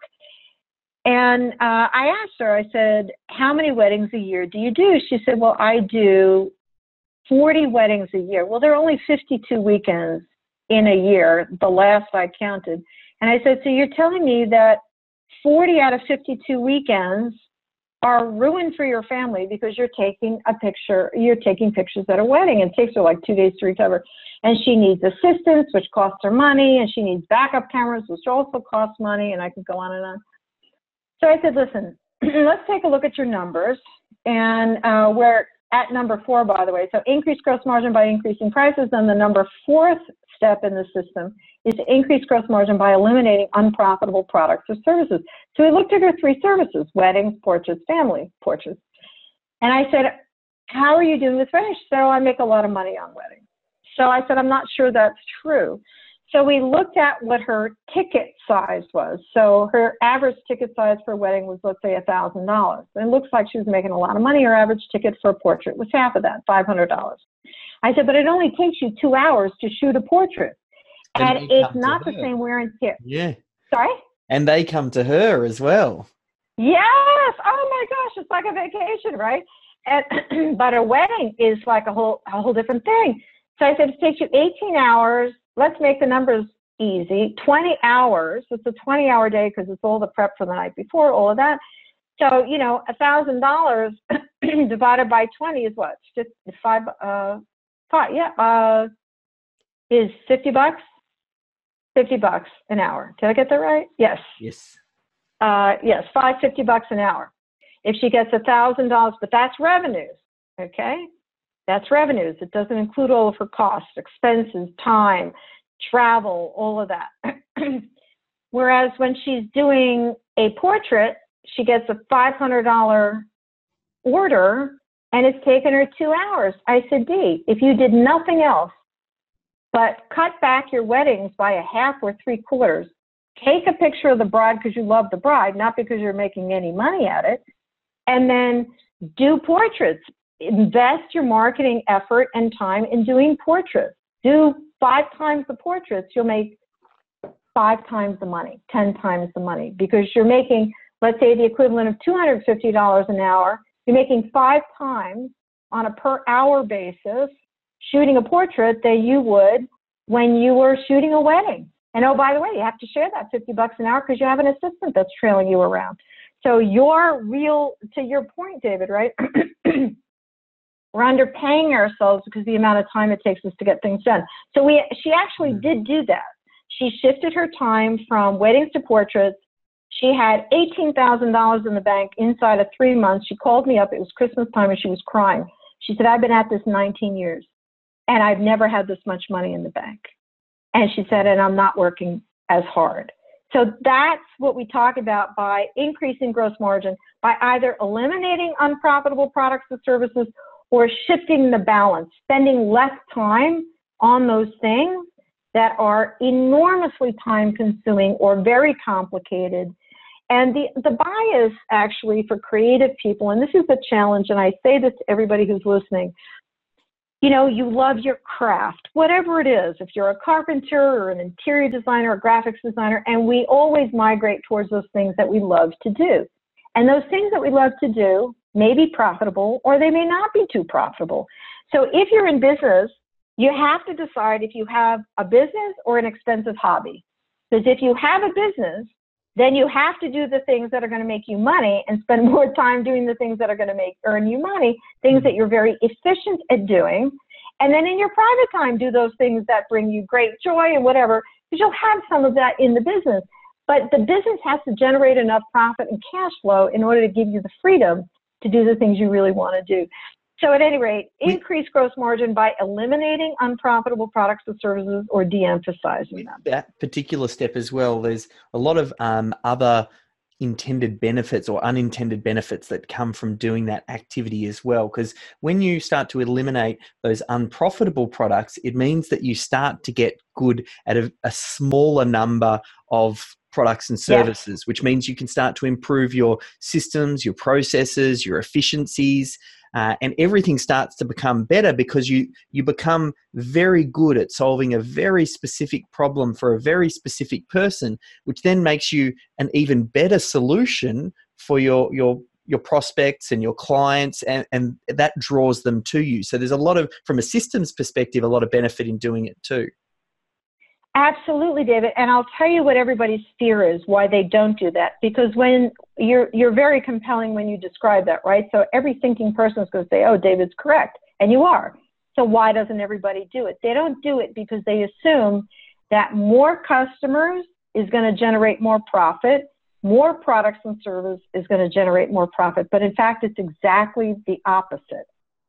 And uh, I asked her, I said, how many weddings a year do you do? She said, well, I do forty weddings a year. Well, there are only fifty-two weekends in a year, the last I counted. And I said, so you're telling me that forty out of fifty-two weekends are ruined for your family because you're taking a picture, you're taking pictures at a wedding, and it takes her like two days to recover. And she needs assistance, which costs her money, and she needs backup cameras, which also costs money, and I could go on and on. So I said, listen, let's take a look at your numbers. And uh, we're at number four, by the way. So increase gross margin by increasing prices. And the number fourth step in the system is to increase gross margin by eliminating unprofitable products or services. So we looked at her three services: weddings, portraits, family portraits. And I said, how are you doing with weddings? She said, oh, I make a lot of money on weddings. So I said, I'm not sure that's true. So we looked at what her ticket size was. So her average ticket size for a wedding was, let's say, one thousand dollars. And it looks like she was making a lot of money. Her average ticket for a portrait was half of that, five hundred dollars. I said, but it only takes you two hours to shoot a portrait. And, and it's not the same wear and tear. Yeah. Sorry? And they come to her as well. Yes. Oh, my gosh. It's like a vacation, right? And, but a wedding is like a whole, a whole different thing. So I said, it takes you eighteen hours. Let's make the numbers easy. twenty hours. It's a twenty hour day because it's all the prep for the night before, all of that. So, you know, one thousand dollars divided by twenty is what? Five, uh, five, yeah, uh, is fifty bucks? fifty bucks an hour. Did I get that right? Yes. Yes. Uh, yes, five, fifty bucks an hour. If she gets one thousand dollars, but that's revenues, okay? That's revenues. It doesn't include all of her costs, expenses, time, travel, all of that. Whereas when she's doing a portrait, she gets a five hundred dollar order, and it's taken her two hours. I said, Dee, if you did nothing else but cut back your weddings by a half or three quarters, take a picture of the bride because you love the bride, not because you're making any money at it, and then do portraits. Invest your marketing effort and time in doing portraits. Do five times the portraits, you'll make five times the money, ten times the money, because you're making, let's say, the equivalent of two hundred fifty dollars an hour. You're making five times on a per hour basis shooting a portrait that you would when you were shooting a wedding. And oh, by the way, you have to share that fifty bucks an hour because you have an assistant that's trailing you around. So you're real, to your point, David, right? We're underpaying ourselves because of the amount of time it takes us to get things done. So we, she actually did do that. She shifted her time from weddings to portraits. She had eighteen thousand dollars in the bank inside of three months. She called me up. It was Christmas time, and she was crying. She said, I've been at this nineteen years, and I've never had this much money in the bank. And she said, and I'm not working as hard. So that's what we talk about by increasing gross margin, by either eliminating unprofitable products and services or shifting the balance, spending less time on those things that are enormously time consuming or very complicated And the, the bias actually for creative people, and this is the challenge, and I say this to everybody who's listening, you know, you love your craft, whatever it is, if you're a carpenter or an interior designer or graphics designer, and we always migrate towards those things that we love to do. And those things that we love to do may be profitable or they may not be too profitable. So if you're in business, you have to decide if you have a business or an expensive hobby. Because if you have a business, then you have to do the things that are going to make you money and spend more time doing the things that are going to make earn you money, things that you're very efficient at doing. And then in your private time, do those things that bring you great joy and whatever, because you'll have some of that in the business. But the business has to generate enough profit and cash flow in order to give you the freedom to do the things you really want to do. So at any rate, increase gross margin by eliminating unprofitable products and services or de-emphasizing them. That particular step as well, there's a lot of um, other intended benefits or unintended benefits that come from doing that activity as well. Because when you start to eliminate those unprofitable products, it means that you start to get good at a, a smaller number of products and services, yes. which means you can start to improve your systems, your processes, your efficiencies, uh, and everything starts to become better because you you become very good at solving a very specific problem for a very specific person, which then makes you an even better solution for your your your prospects and your clients, and, and that draws them to you. So there's a lot of, from a systems perspective, a lot of benefit in doing it too. Absolutely, David. And I'll tell you what everybody's fear is, why they don't do that. Because when you're, you're very compelling when you describe that, right? So every thinking person is going to say, oh, David's correct. And you are. So why doesn't everybody do it? They don't do it because they assume that more customers is going to generate more profit. More products and services is going to generate more profit. But in fact, it's exactly the opposite.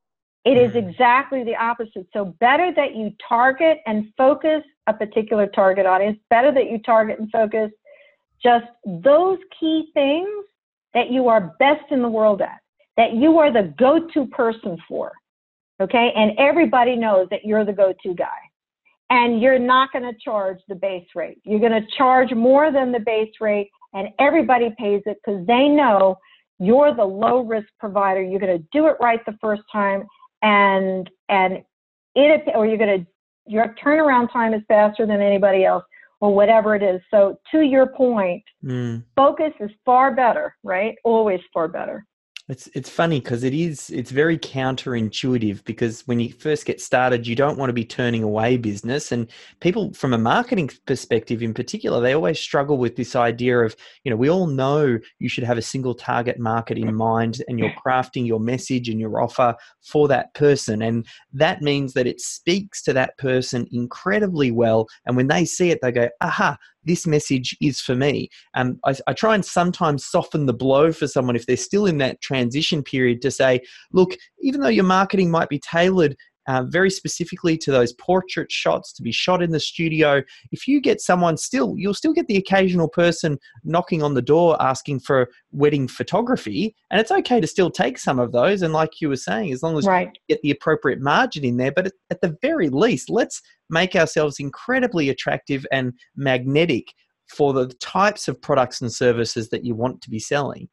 It is exactly the opposite. So better that you target and focus a particular target audience, better that you target and focus just those key things that you are best in the world at, that you are the go-to person for, okay? And everybody knows that you're the go-to guy. And you're not going to charge the base rate. You're going to charge more than the base rate, and everybody pays it because they know you're the low-risk provider. You're going to do it right the first time, and and it or you're going to your turnaround time is faster than anybody else, or whatever it is. So to your point, mm. focus is far better, right? Always far better. It's it's funny because it is it's very counterintuitive, because when you first get started, you don't want to be turning away business, and people from a marketing perspective in particular, they always struggle with this idea of, you know, we all know you should have a single target market in mind, and you're crafting your message and your offer for that person, and that means that it speaks to that person incredibly well, and when they see it, they go, aha, this message is for me. Um, I, I try and sometimes soften the blow for someone if they're still in that transition period to say, look, even though your marketing might be tailored uh, very specifically to those portrait shots to be shot in the studio, if you get someone still, you'll still get the occasional person knocking on the door asking for wedding photography, and it's okay to still take some of those. And like you were saying, as long as right. you get the appropriate margin in there, but at, at the very least, let's make ourselves incredibly attractive and magnetic for the types of products and services that you want to be selling.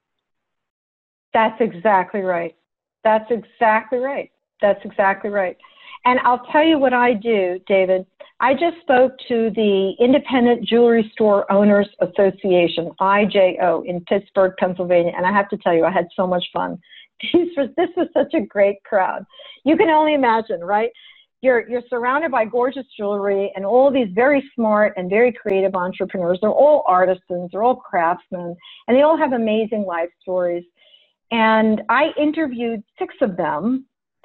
That's exactly right. That's exactly right. That's exactly right. And I'll tell you what I do, David. I just spoke to the Independent Jewelry Store Owners Association, I J O, in Pittsburgh, Pennsylvania. And I have to tell you, I had so much fun. These was, this was such a great crowd. You can only imagine, right? You're, you're surrounded by gorgeous jewelry and all these very smart and very creative entrepreneurs. They're all artisans, they're all craftsmen, and they all have amazing life stories. And I interviewed six of them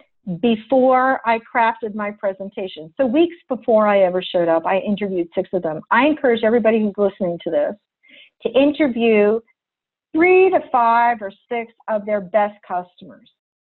before I crafted my presentation. So weeks before I ever showed up, I interviewed six of them. I encourage everybody who's listening to this to interview three to five or six of their best customers.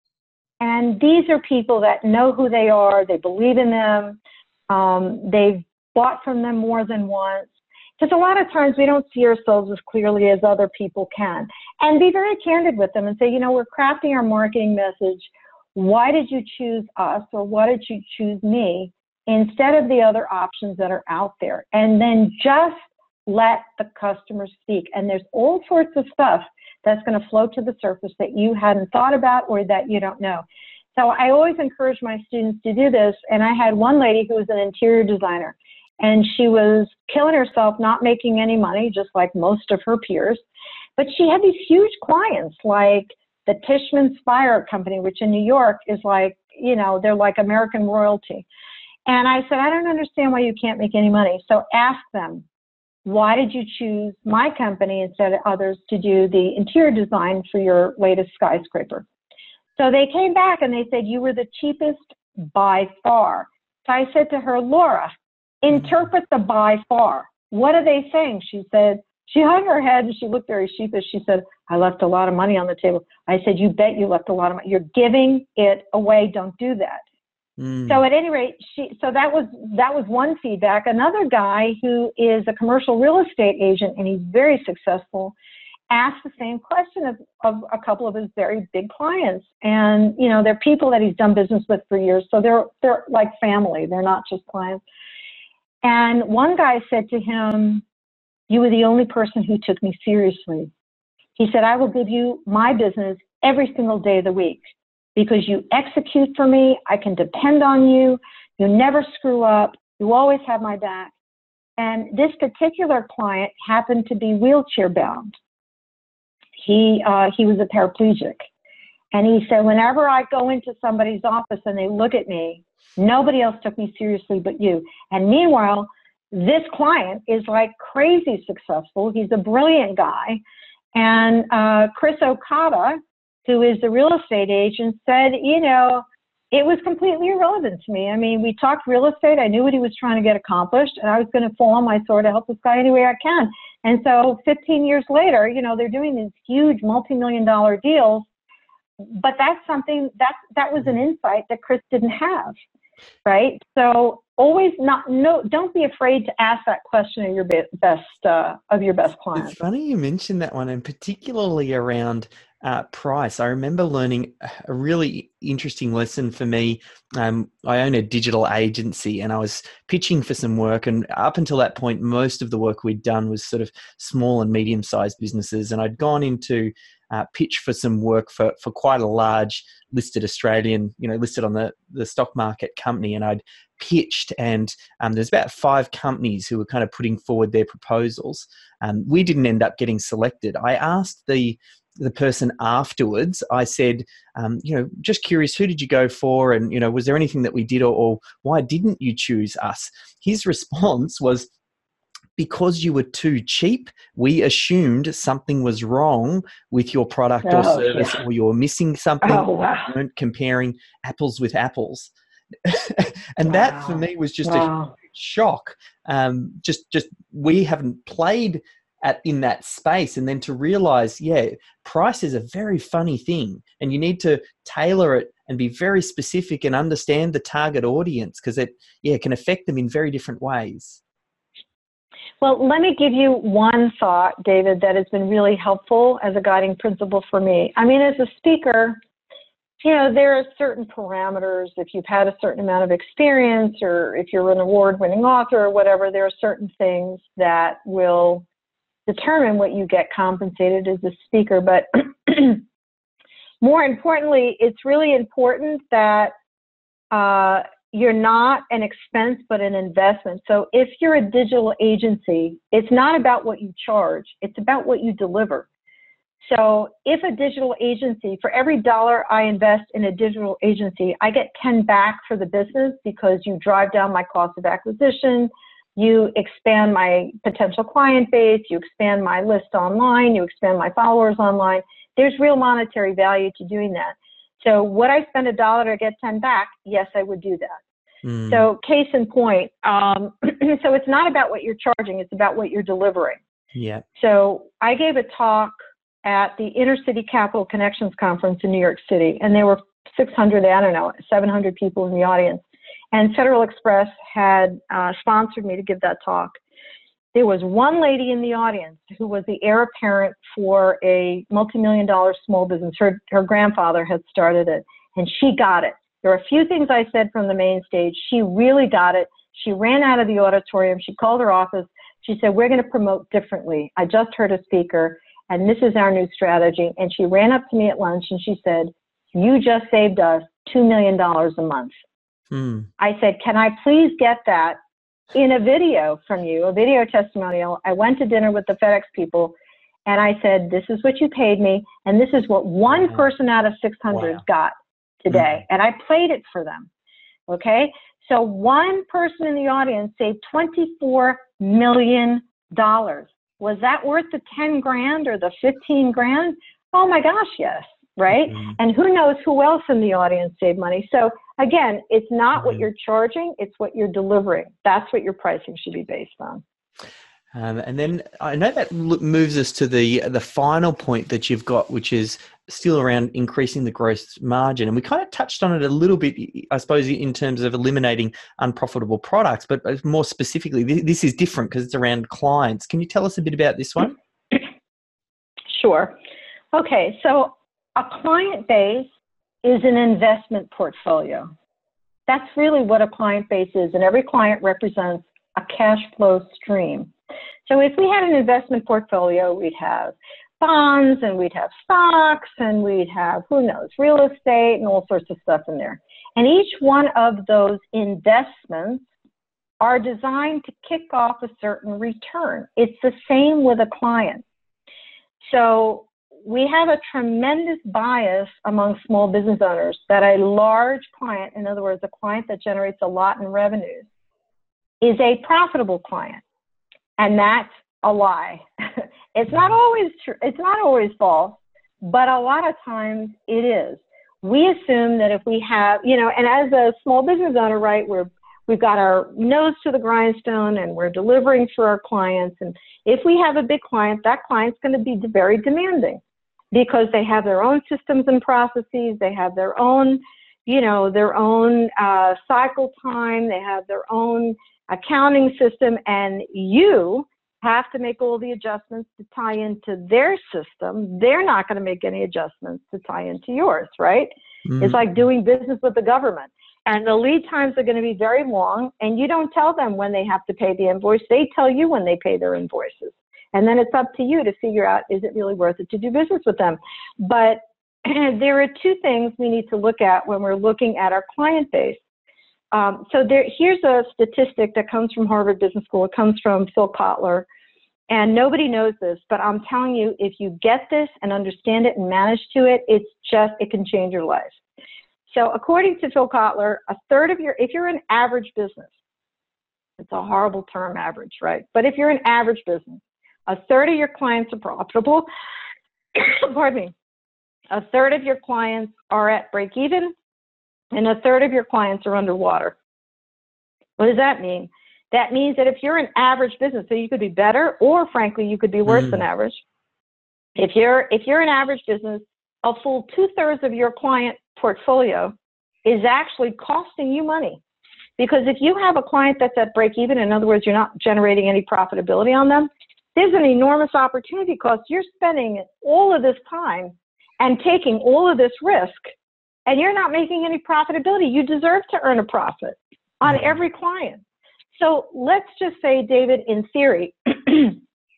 And these are people that know who they are, they believe in them, um, they've bought from them more than once. Because a lot of times we don't see ourselves as clearly as other people can. And be very candid with them and say, you know, we're crafting our marketing message. Why did you choose us, or why did you choose me instead of the other options that are out there? And then just let the customer speak. And there's all sorts of stuff that's going to float to the surface that you hadn't thought about or that you don't know. So I always encourage my students to do this. And I had one lady who was an interior designer, and she was killing herself, not making any money, just like most of her peers. But she had these huge clients like the Tishman Speyer Company, which in New York is like, you know, they're like American royalty. And I said, I don't understand why you can't make any money. So ask them, why did you choose my company instead of others to do the interior design for your latest skyscraper? So they came back and they said, you were the cheapest by far. So I said to her, Laura, interpret the by far. What are they saying? She said, she hung her head and she looked very sheepish. She said, I left a lot of money on the table. I said, you bet you left a lot of money. You're giving it away. Don't do that. Mm. So at any rate, she, so that was, that was one feedback. Another guy who is a commercial real estate agent, and he's very successful, asked the same question of, of a couple of his very big clients. And, you know, they're people that he's done business with for years. So they're, they're like family. They're not just clients. And one guy said to him, you were the only person who took me seriously. He said, I will give you my business every single day of the week because you execute for me. I can depend on you. You never screw up. You always have my back. And this particular client happened to be wheelchair bound. He, uh, he was a paraplegic. And he said, whenever I go into somebody's office and they look at me, nobody else took me seriously but you. And meanwhile, this client is like crazy successful. He's a brilliant guy. And uh, Chris Okada, who is the real estate agent, said, you know, it was completely irrelevant to me. I mean, we talked real estate. I knew what he was trying to get accomplished, and I was going to fall on my sword to help this guy any way I can. And so fifteen years later, you know, they're doing these huge multi-million dollar deals. But that's something that that was an insight that Chris didn't have, right? So always not no. Don't be afraid to ask that question of your best uh, of your best client. It's funny you mentioned that one, and particularly around uh, price. I remember learning a really interesting lesson for me. Um, I own a digital agency, and I was pitching for some work. And up until that point, most of the work we'd done was sort of small and medium-sized businesses, and I'd gone into Uh, pitch for some work for, for quite a large listed Australian, you know, listed on the, the stock market company. And I'd pitched, and um, there's about five companies who were kind of putting forward their proposals. Um, we didn't end up getting selected. I asked the the person afterwards, I said, um, you know, just curious, who did you go for? And, you know, was there anything that we did, or, or why didn't you choose us? His response was, because you were too cheap, we assumed something was wrong with your product or oh, service, yeah. or you were missing something. Oh, wow. You weren't comparing apples with apples. And wow. that for me was just wow. a shock. Um, just, just we haven't played at in that space, and then to realize, yeah, price is a very funny thing, and you need to tailor it and be very specific and understand the target audience, because it, yeah, can affect them in very different ways. Well, let me give you one thought, David, that has been really helpful as a guiding principle for me. I mean, as a speaker, you know, there are certain parameters. If you've had a certain amount of experience, or if you're an award-winning author or whatever, there are certain things that will determine what you get compensated as a speaker. But more importantly, it's really important that uh, you're not an expense, but an investment. So if you're a digital agency, it's not about what you charge, it's about what you deliver. So if a digital agency, for every dollar I invest in a digital agency, I get ten back for the business, because you drive down my cost of acquisition, you expand my potential client base, you expand my list online, you expand my followers online. There's real monetary value to doing that. So would I spend a dollar to get ten back? Yes, I would do that. Mm. So case in point, um, so it's not about what you're charging, it's about what you're delivering. Yeah. So I gave a talk at the Inner City Capital Connections Conference in New York City, and there were six hundred, I don't know, seven hundred people in the audience. And Federal Express had uh, sponsored me to give that talk. There was one lady in the audience who was the heir apparent for a multi-million dollar small business. Her, her grandfather had started it, and she got it. There are a few things I said from the main stage. She really got it. She ran out of the auditorium. She called her office. She said, we're going to promote differently. I just heard a speaker, and this is our new strategy. And she ran up to me at lunch and she said, you just saved us two million dollars a month. Hmm. I said, can I please get that in a video from you, a video testimonial? I went to dinner with the FedEx people, and I said, this is what you paid me, and this is what one Wow. person out of six hundred Wow. got today. Mm. And I played it for them, okay? So one person in the audience saved twenty-four million dollars. Was that worth the ten grand or the fifteen grand? Oh my gosh, yes, right? Mm. And who knows who else in the audience saved money. So again, it's not Mm. what you're charging, it's what you're delivering. That's what your pricing should be based on. Um, and then I know that moves us to the the final point that you've got, which is still around increasing the gross margin. And we kind of touched on it a little bit, I suppose, in terms of eliminating unprofitable products, but more specifically, this is different because it's around clients. Can you tell us a bit about this one? Sure. Okay, so a client base is an investment portfolio. That's really what a client base is, and every client represents a cash flow stream. So if we had an investment portfolio, we'd have bonds and we'd have stocks and we'd have, who knows, real estate and all sorts of stuff in there. And each one of those investments are designed to kick off a certain return. It's the same with a client. So we have a tremendous bias among small business owners that a large client, in other words, a client that generates a lot in revenues, is a profitable client. And that's a lie. It's not always true. It's not always false, but a lot of times it is. We assume that if we have, you know, and as a small business owner, right, we're, we've got our nose to the grindstone and we're delivering for our clients. And if we have a big client, that client's going to be very demanding because they have their own systems and processes. They have their own, you know, their own uh, cycle time. They have their own accounting system, and you have to make all the adjustments to tie into their system. They're not going to make any adjustments to tie into yours, right? Mm-hmm. It's like doing business with the government. And the lead times are going to be very long, and you don't tell them when they have to pay the invoice. They tell you when they pay their invoices. And then it's up to you to figure out, is it really worth it to do business with them? But there are two things we need to look at when we're looking at our client base. Um, so there, here's a statistic that comes from Harvard Business School. It comes from Phil Kotler, and nobody knows this, but I'm telling you, if you get this and understand it and manage to it, it's just, it can change your life. So according to Phil Kotler, a third of your, if you're an average business, it's a horrible term, average, right? But if you're an average business, a third of your clients are profitable. Pardon me. A third of your clients are at break even, and a third of your clients are underwater. What does that mean? That means that if you're an average business, so you could be better, or frankly, you could be worse mm. than average. If you're, if you're an average business, a full two-thirds of your client portfolio is actually costing you money. Because if you have a client that's at break even, in other words, you're not generating any profitability on them, there's an enormous opportunity cost. You're spending all of this time and taking all of this risk, and you're not making any profitability. You deserve to earn a profit on mm-hmm. every client. So let's just say, David, in theory, the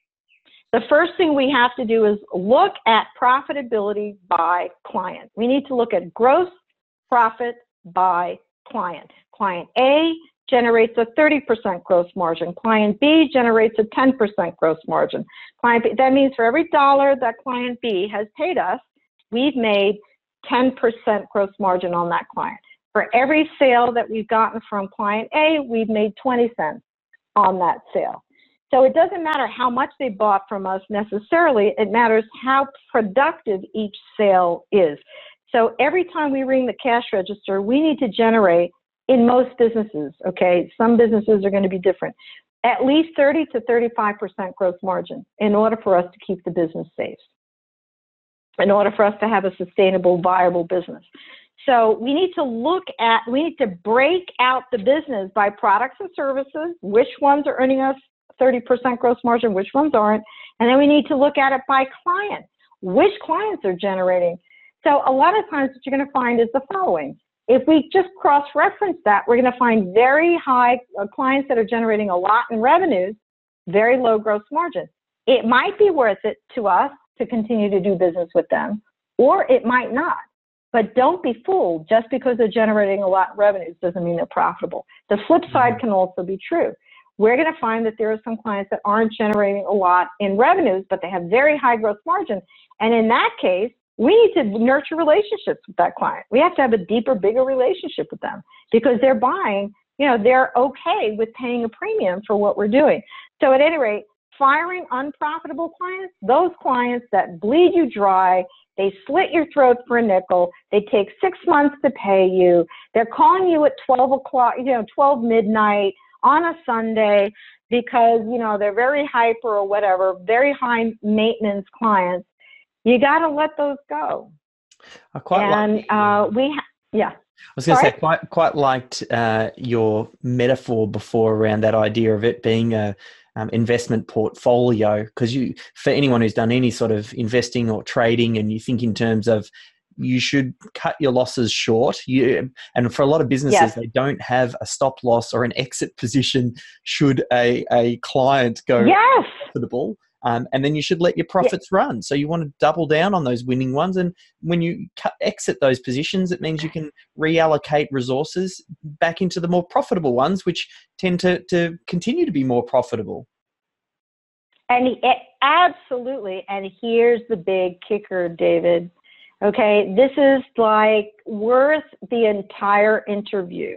first thing we have to do is look at profitability by client. We need to look at gross profit by client. Client A generates a thirty percent gross margin. Client B generates a ten percent gross margin. Client B, that means for every dollar that client B has paid us, we've made ten percent gross margin on that client. For every sale that we've gotten from client A, we've made twenty cents on that sale. So it doesn't matter how much they bought from us necessarily, it matters how productive each sale is. So every time we ring the cash register, we need to generate, in most businesses, okay, some businesses are going to be different, at least thirty to thirty-five percent gross margin in order for us to keep the business safe, in order for us to have a sustainable, viable business. So we need to look at, we need to break out the business by products and services, which ones are earning us thirty percent gross margin, which ones aren't, and then we need to look at it by client, which clients are generating. So a lot of times what you're going to find is the following. If we just cross-reference that, we're going to find very high uh, clients that are generating a lot in revenues, very low gross margin. It might be worth it to us to continue to do business with them, or it might not. But don't be fooled. Just because they're generating a lot of revenues doesn't mean they're profitable. The flip side can also be true. We're going to find that there are some clients that aren't generating a lot in revenues, but they have very high gross margin. And in that case, we need to nurture relationships with that client. We have to have a deeper, bigger relationship with them because they're buying, you know, they're okay with paying a premium for what we're doing. So at any rate, firing unprofitable clients, those clients that bleed you dry, they slit your throat for a nickel, they take six months to pay you, they're calling you at twelve o'clock, you know, twelve midnight on a Sunday because, you know, they're very hyper or whatever, very high maintenance clients. You got to let those go. I quite and like uh, we, ha- yeah. I was going to say, quite quite liked uh, your metaphor before around that idea of it being a um, investment portfolio. Because you, for anyone who's done any sort of investing or trading, and you think in terms of you should cut your losses short. You and for a lot of businesses, yes. they don't have a stop loss or an exit position should a a client go yes. profitable. Um, and then you should let your profits yeah. run. So you want to double down on those winning ones. And when you cut, exit those positions, it means you can reallocate resources back into the more profitable ones, which tend to, to continue to be more profitable. And it, absolutely. And here's the big kicker, David. Okay, this is like worth the entire interview.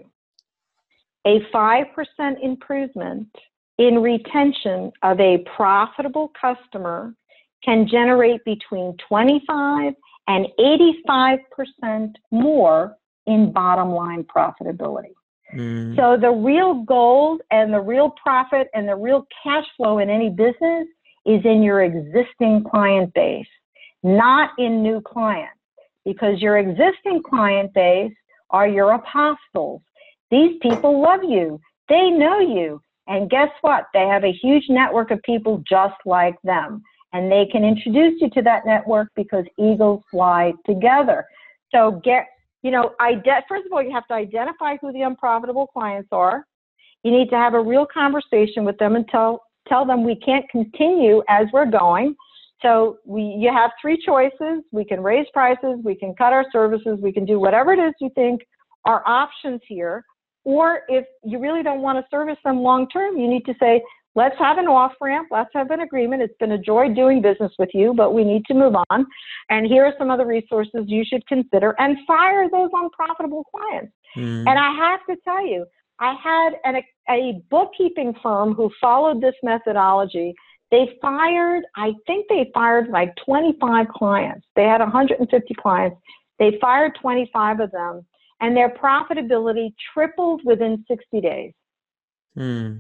A five percent improvement in retention of a profitable customer can generate between twenty-five and eighty-five percent more in bottom line profitability. Mm. So the real gold and the real profit and the real cash flow in any business is in your existing client base, not in new clients, because your existing client base are your apostles. These people love you. They know you. And guess what? They have a huge network of people just like them. And they can introduce you to that network because eagles fly together. So get, you know, ide- first of all, you have to identify who the unprofitable clients are. You need to have a real conversation with them and tell, tell them we can't continue as we're going. So we, you have three choices. We can raise prices, we can cut our services, we can do whatever it is you think are options here. Or if you really don't want to service them long term, you need to say, let's have an off ramp, let's have an agreement. It's been a joy doing business with you, but we need to move on. And here are some other resources you should consider, and fire those unprofitable clients. Mm. And I have to tell you, I had an, a bookkeeping firm who followed this methodology. They fired, I think they fired like twenty-five clients. They had one hundred fifty clients. They fired twenty-five of them. And their profitability tripled within sixty days. Hmm.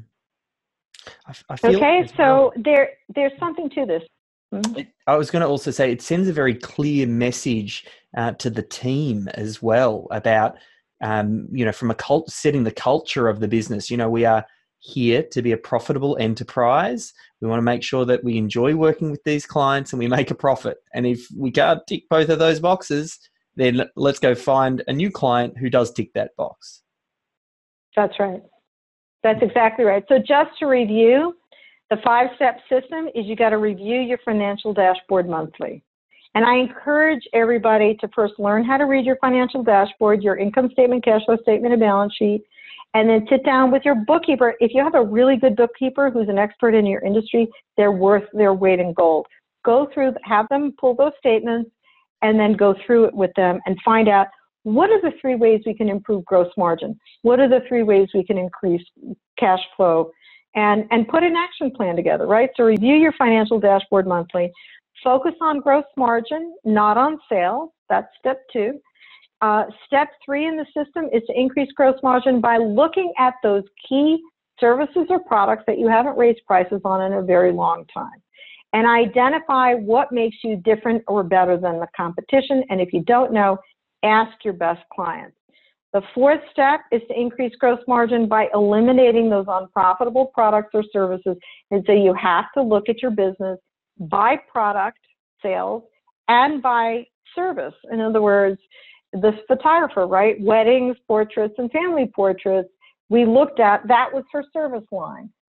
I, I feel okay, like so well. there, there's something to this. Mm-hmm. I was going to also say it sends a very clear message uh, to the team as well about, um, you know, from a cult setting the culture of the business. You know, we are here to be a profitable enterprise. We want to make sure that we enjoy working with these clients and we make a profit. And if we can't tick both of those boxes, then let's go find a new client who does tick that box. That's right. That's exactly right. So just to review, the five-step system is you got to review your financial dashboard monthly. And I encourage everybody to first learn how to read your financial dashboard, your income statement, cash flow statement, and balance sheet, and then sit down with your bookkeeper. If you have a really good bookkeeper who's an expert in your industry, they're worth their weight in gold. Go through, have them pull those statements, and then go through it with them and find out what are the three ways we can improve gross margin? What are the three ways we can increase cash flow? And, and put an action plan together, right? So review your financial dashboard monthly. Focus on gross margin, not on sales. That's step two. Uh, step three in the system is to increase gross margin by looking at those key services or products that you haven't raised prices on in a very long time. And identify what makes you different or better than the competition. And if you don't know, ask your best clients. The fourth step is to increase gross margin by eliminating those unprofitable products or services. And so you have to look at your business by product sales and by service. In other words, this photographer, right? Weddings, portraits, and family portraits, we looked at, that was her service line.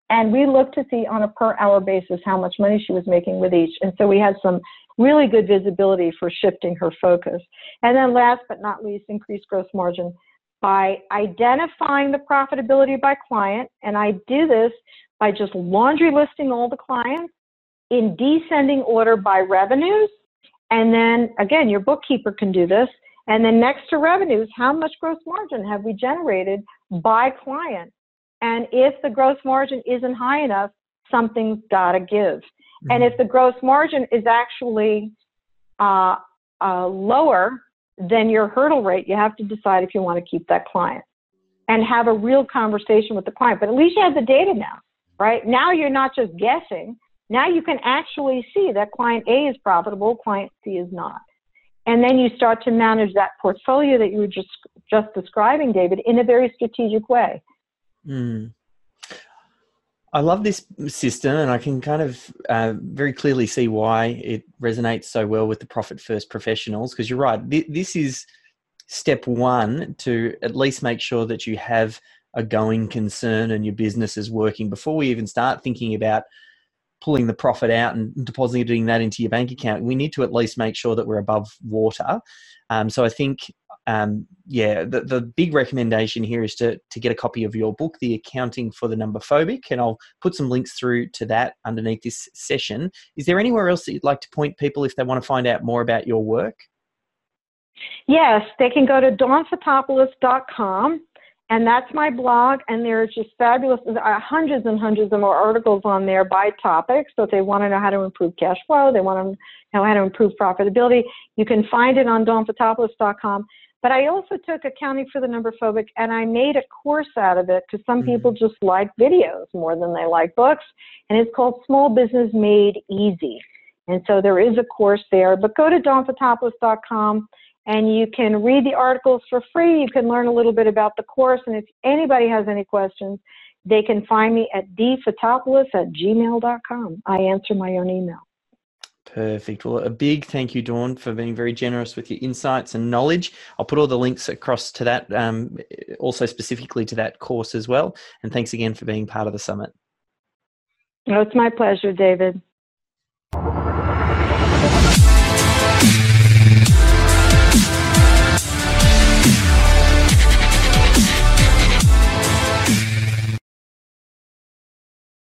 And we looked to see on a per hour basis how much money she was making with each. And so we had some really good visibility for shifting her focus. And then last but not least, increased gross margin by identifying the profitability by client. And I do this by just laundry listing all the clients in descending order by revenues. And then again, your bookkeeper can do this. And then next to revenues, how much gross margin have we generated by client? And if the gross margin isn't high enough, something's got to give. Mm-hmm. And if the gross margin is actually uh, uh, lower than your hurdle rate, you have to decide if you want to keep that client and have a real conversation with the client. But at least you have the data now, right? Now you're not just guessing. Now you can actually see that client A is profitable, client C is not. And then you start to manage that portfolio that you were just, just describing, David, in a very strategic way. Mm. I love this system, and I can kind of uh, very clearly see why it resonates so well with the Profit First professionals, because you're right. Th- this is step one to at least make sure that you have a going concern and your business is working before we even start thinking about pulling the profit out and depositing that into your bank account. We need to at least make sure that we're above water. Um, so I think Um, yeah, the, the big recommendation here is to, to get a copy of your book, The Accounting for the Number Phobic, and I'll put some links through to that underneath this session. Is there anywhere else that you'd like to point people if they want to find out more about your work? Yes, they can go to dawn fotopoulos dot com, and that's my blog, and there's just fabulous, uh, hundreds and hundreds of more articles on there by topic. So if they want to know how to improve cash flow, they want to know how to improve profitability, you can find it on dawn fotopoulos dot com. But I also took Accounting for the Number Phobic, and I made a course out of it because some mm-hmm. people just like videos more than they like books. And it's called Small Business Made Easy. And so there is a course there. But go to dawn fotopoulos dot com, and you can read the articles for free. You can learn a little bit about the course. And if anybody has any questions, they can find me at d fotopoulos at gmail dot com. I answer my own email. Perfect. Well, a big thank you, Dawn, for being very generous with your insights and knowledge. I'll put all the links across to that, um, also specifically to that course as well. And thanks again for being part of the summit. Oh, it's my pleasure, David.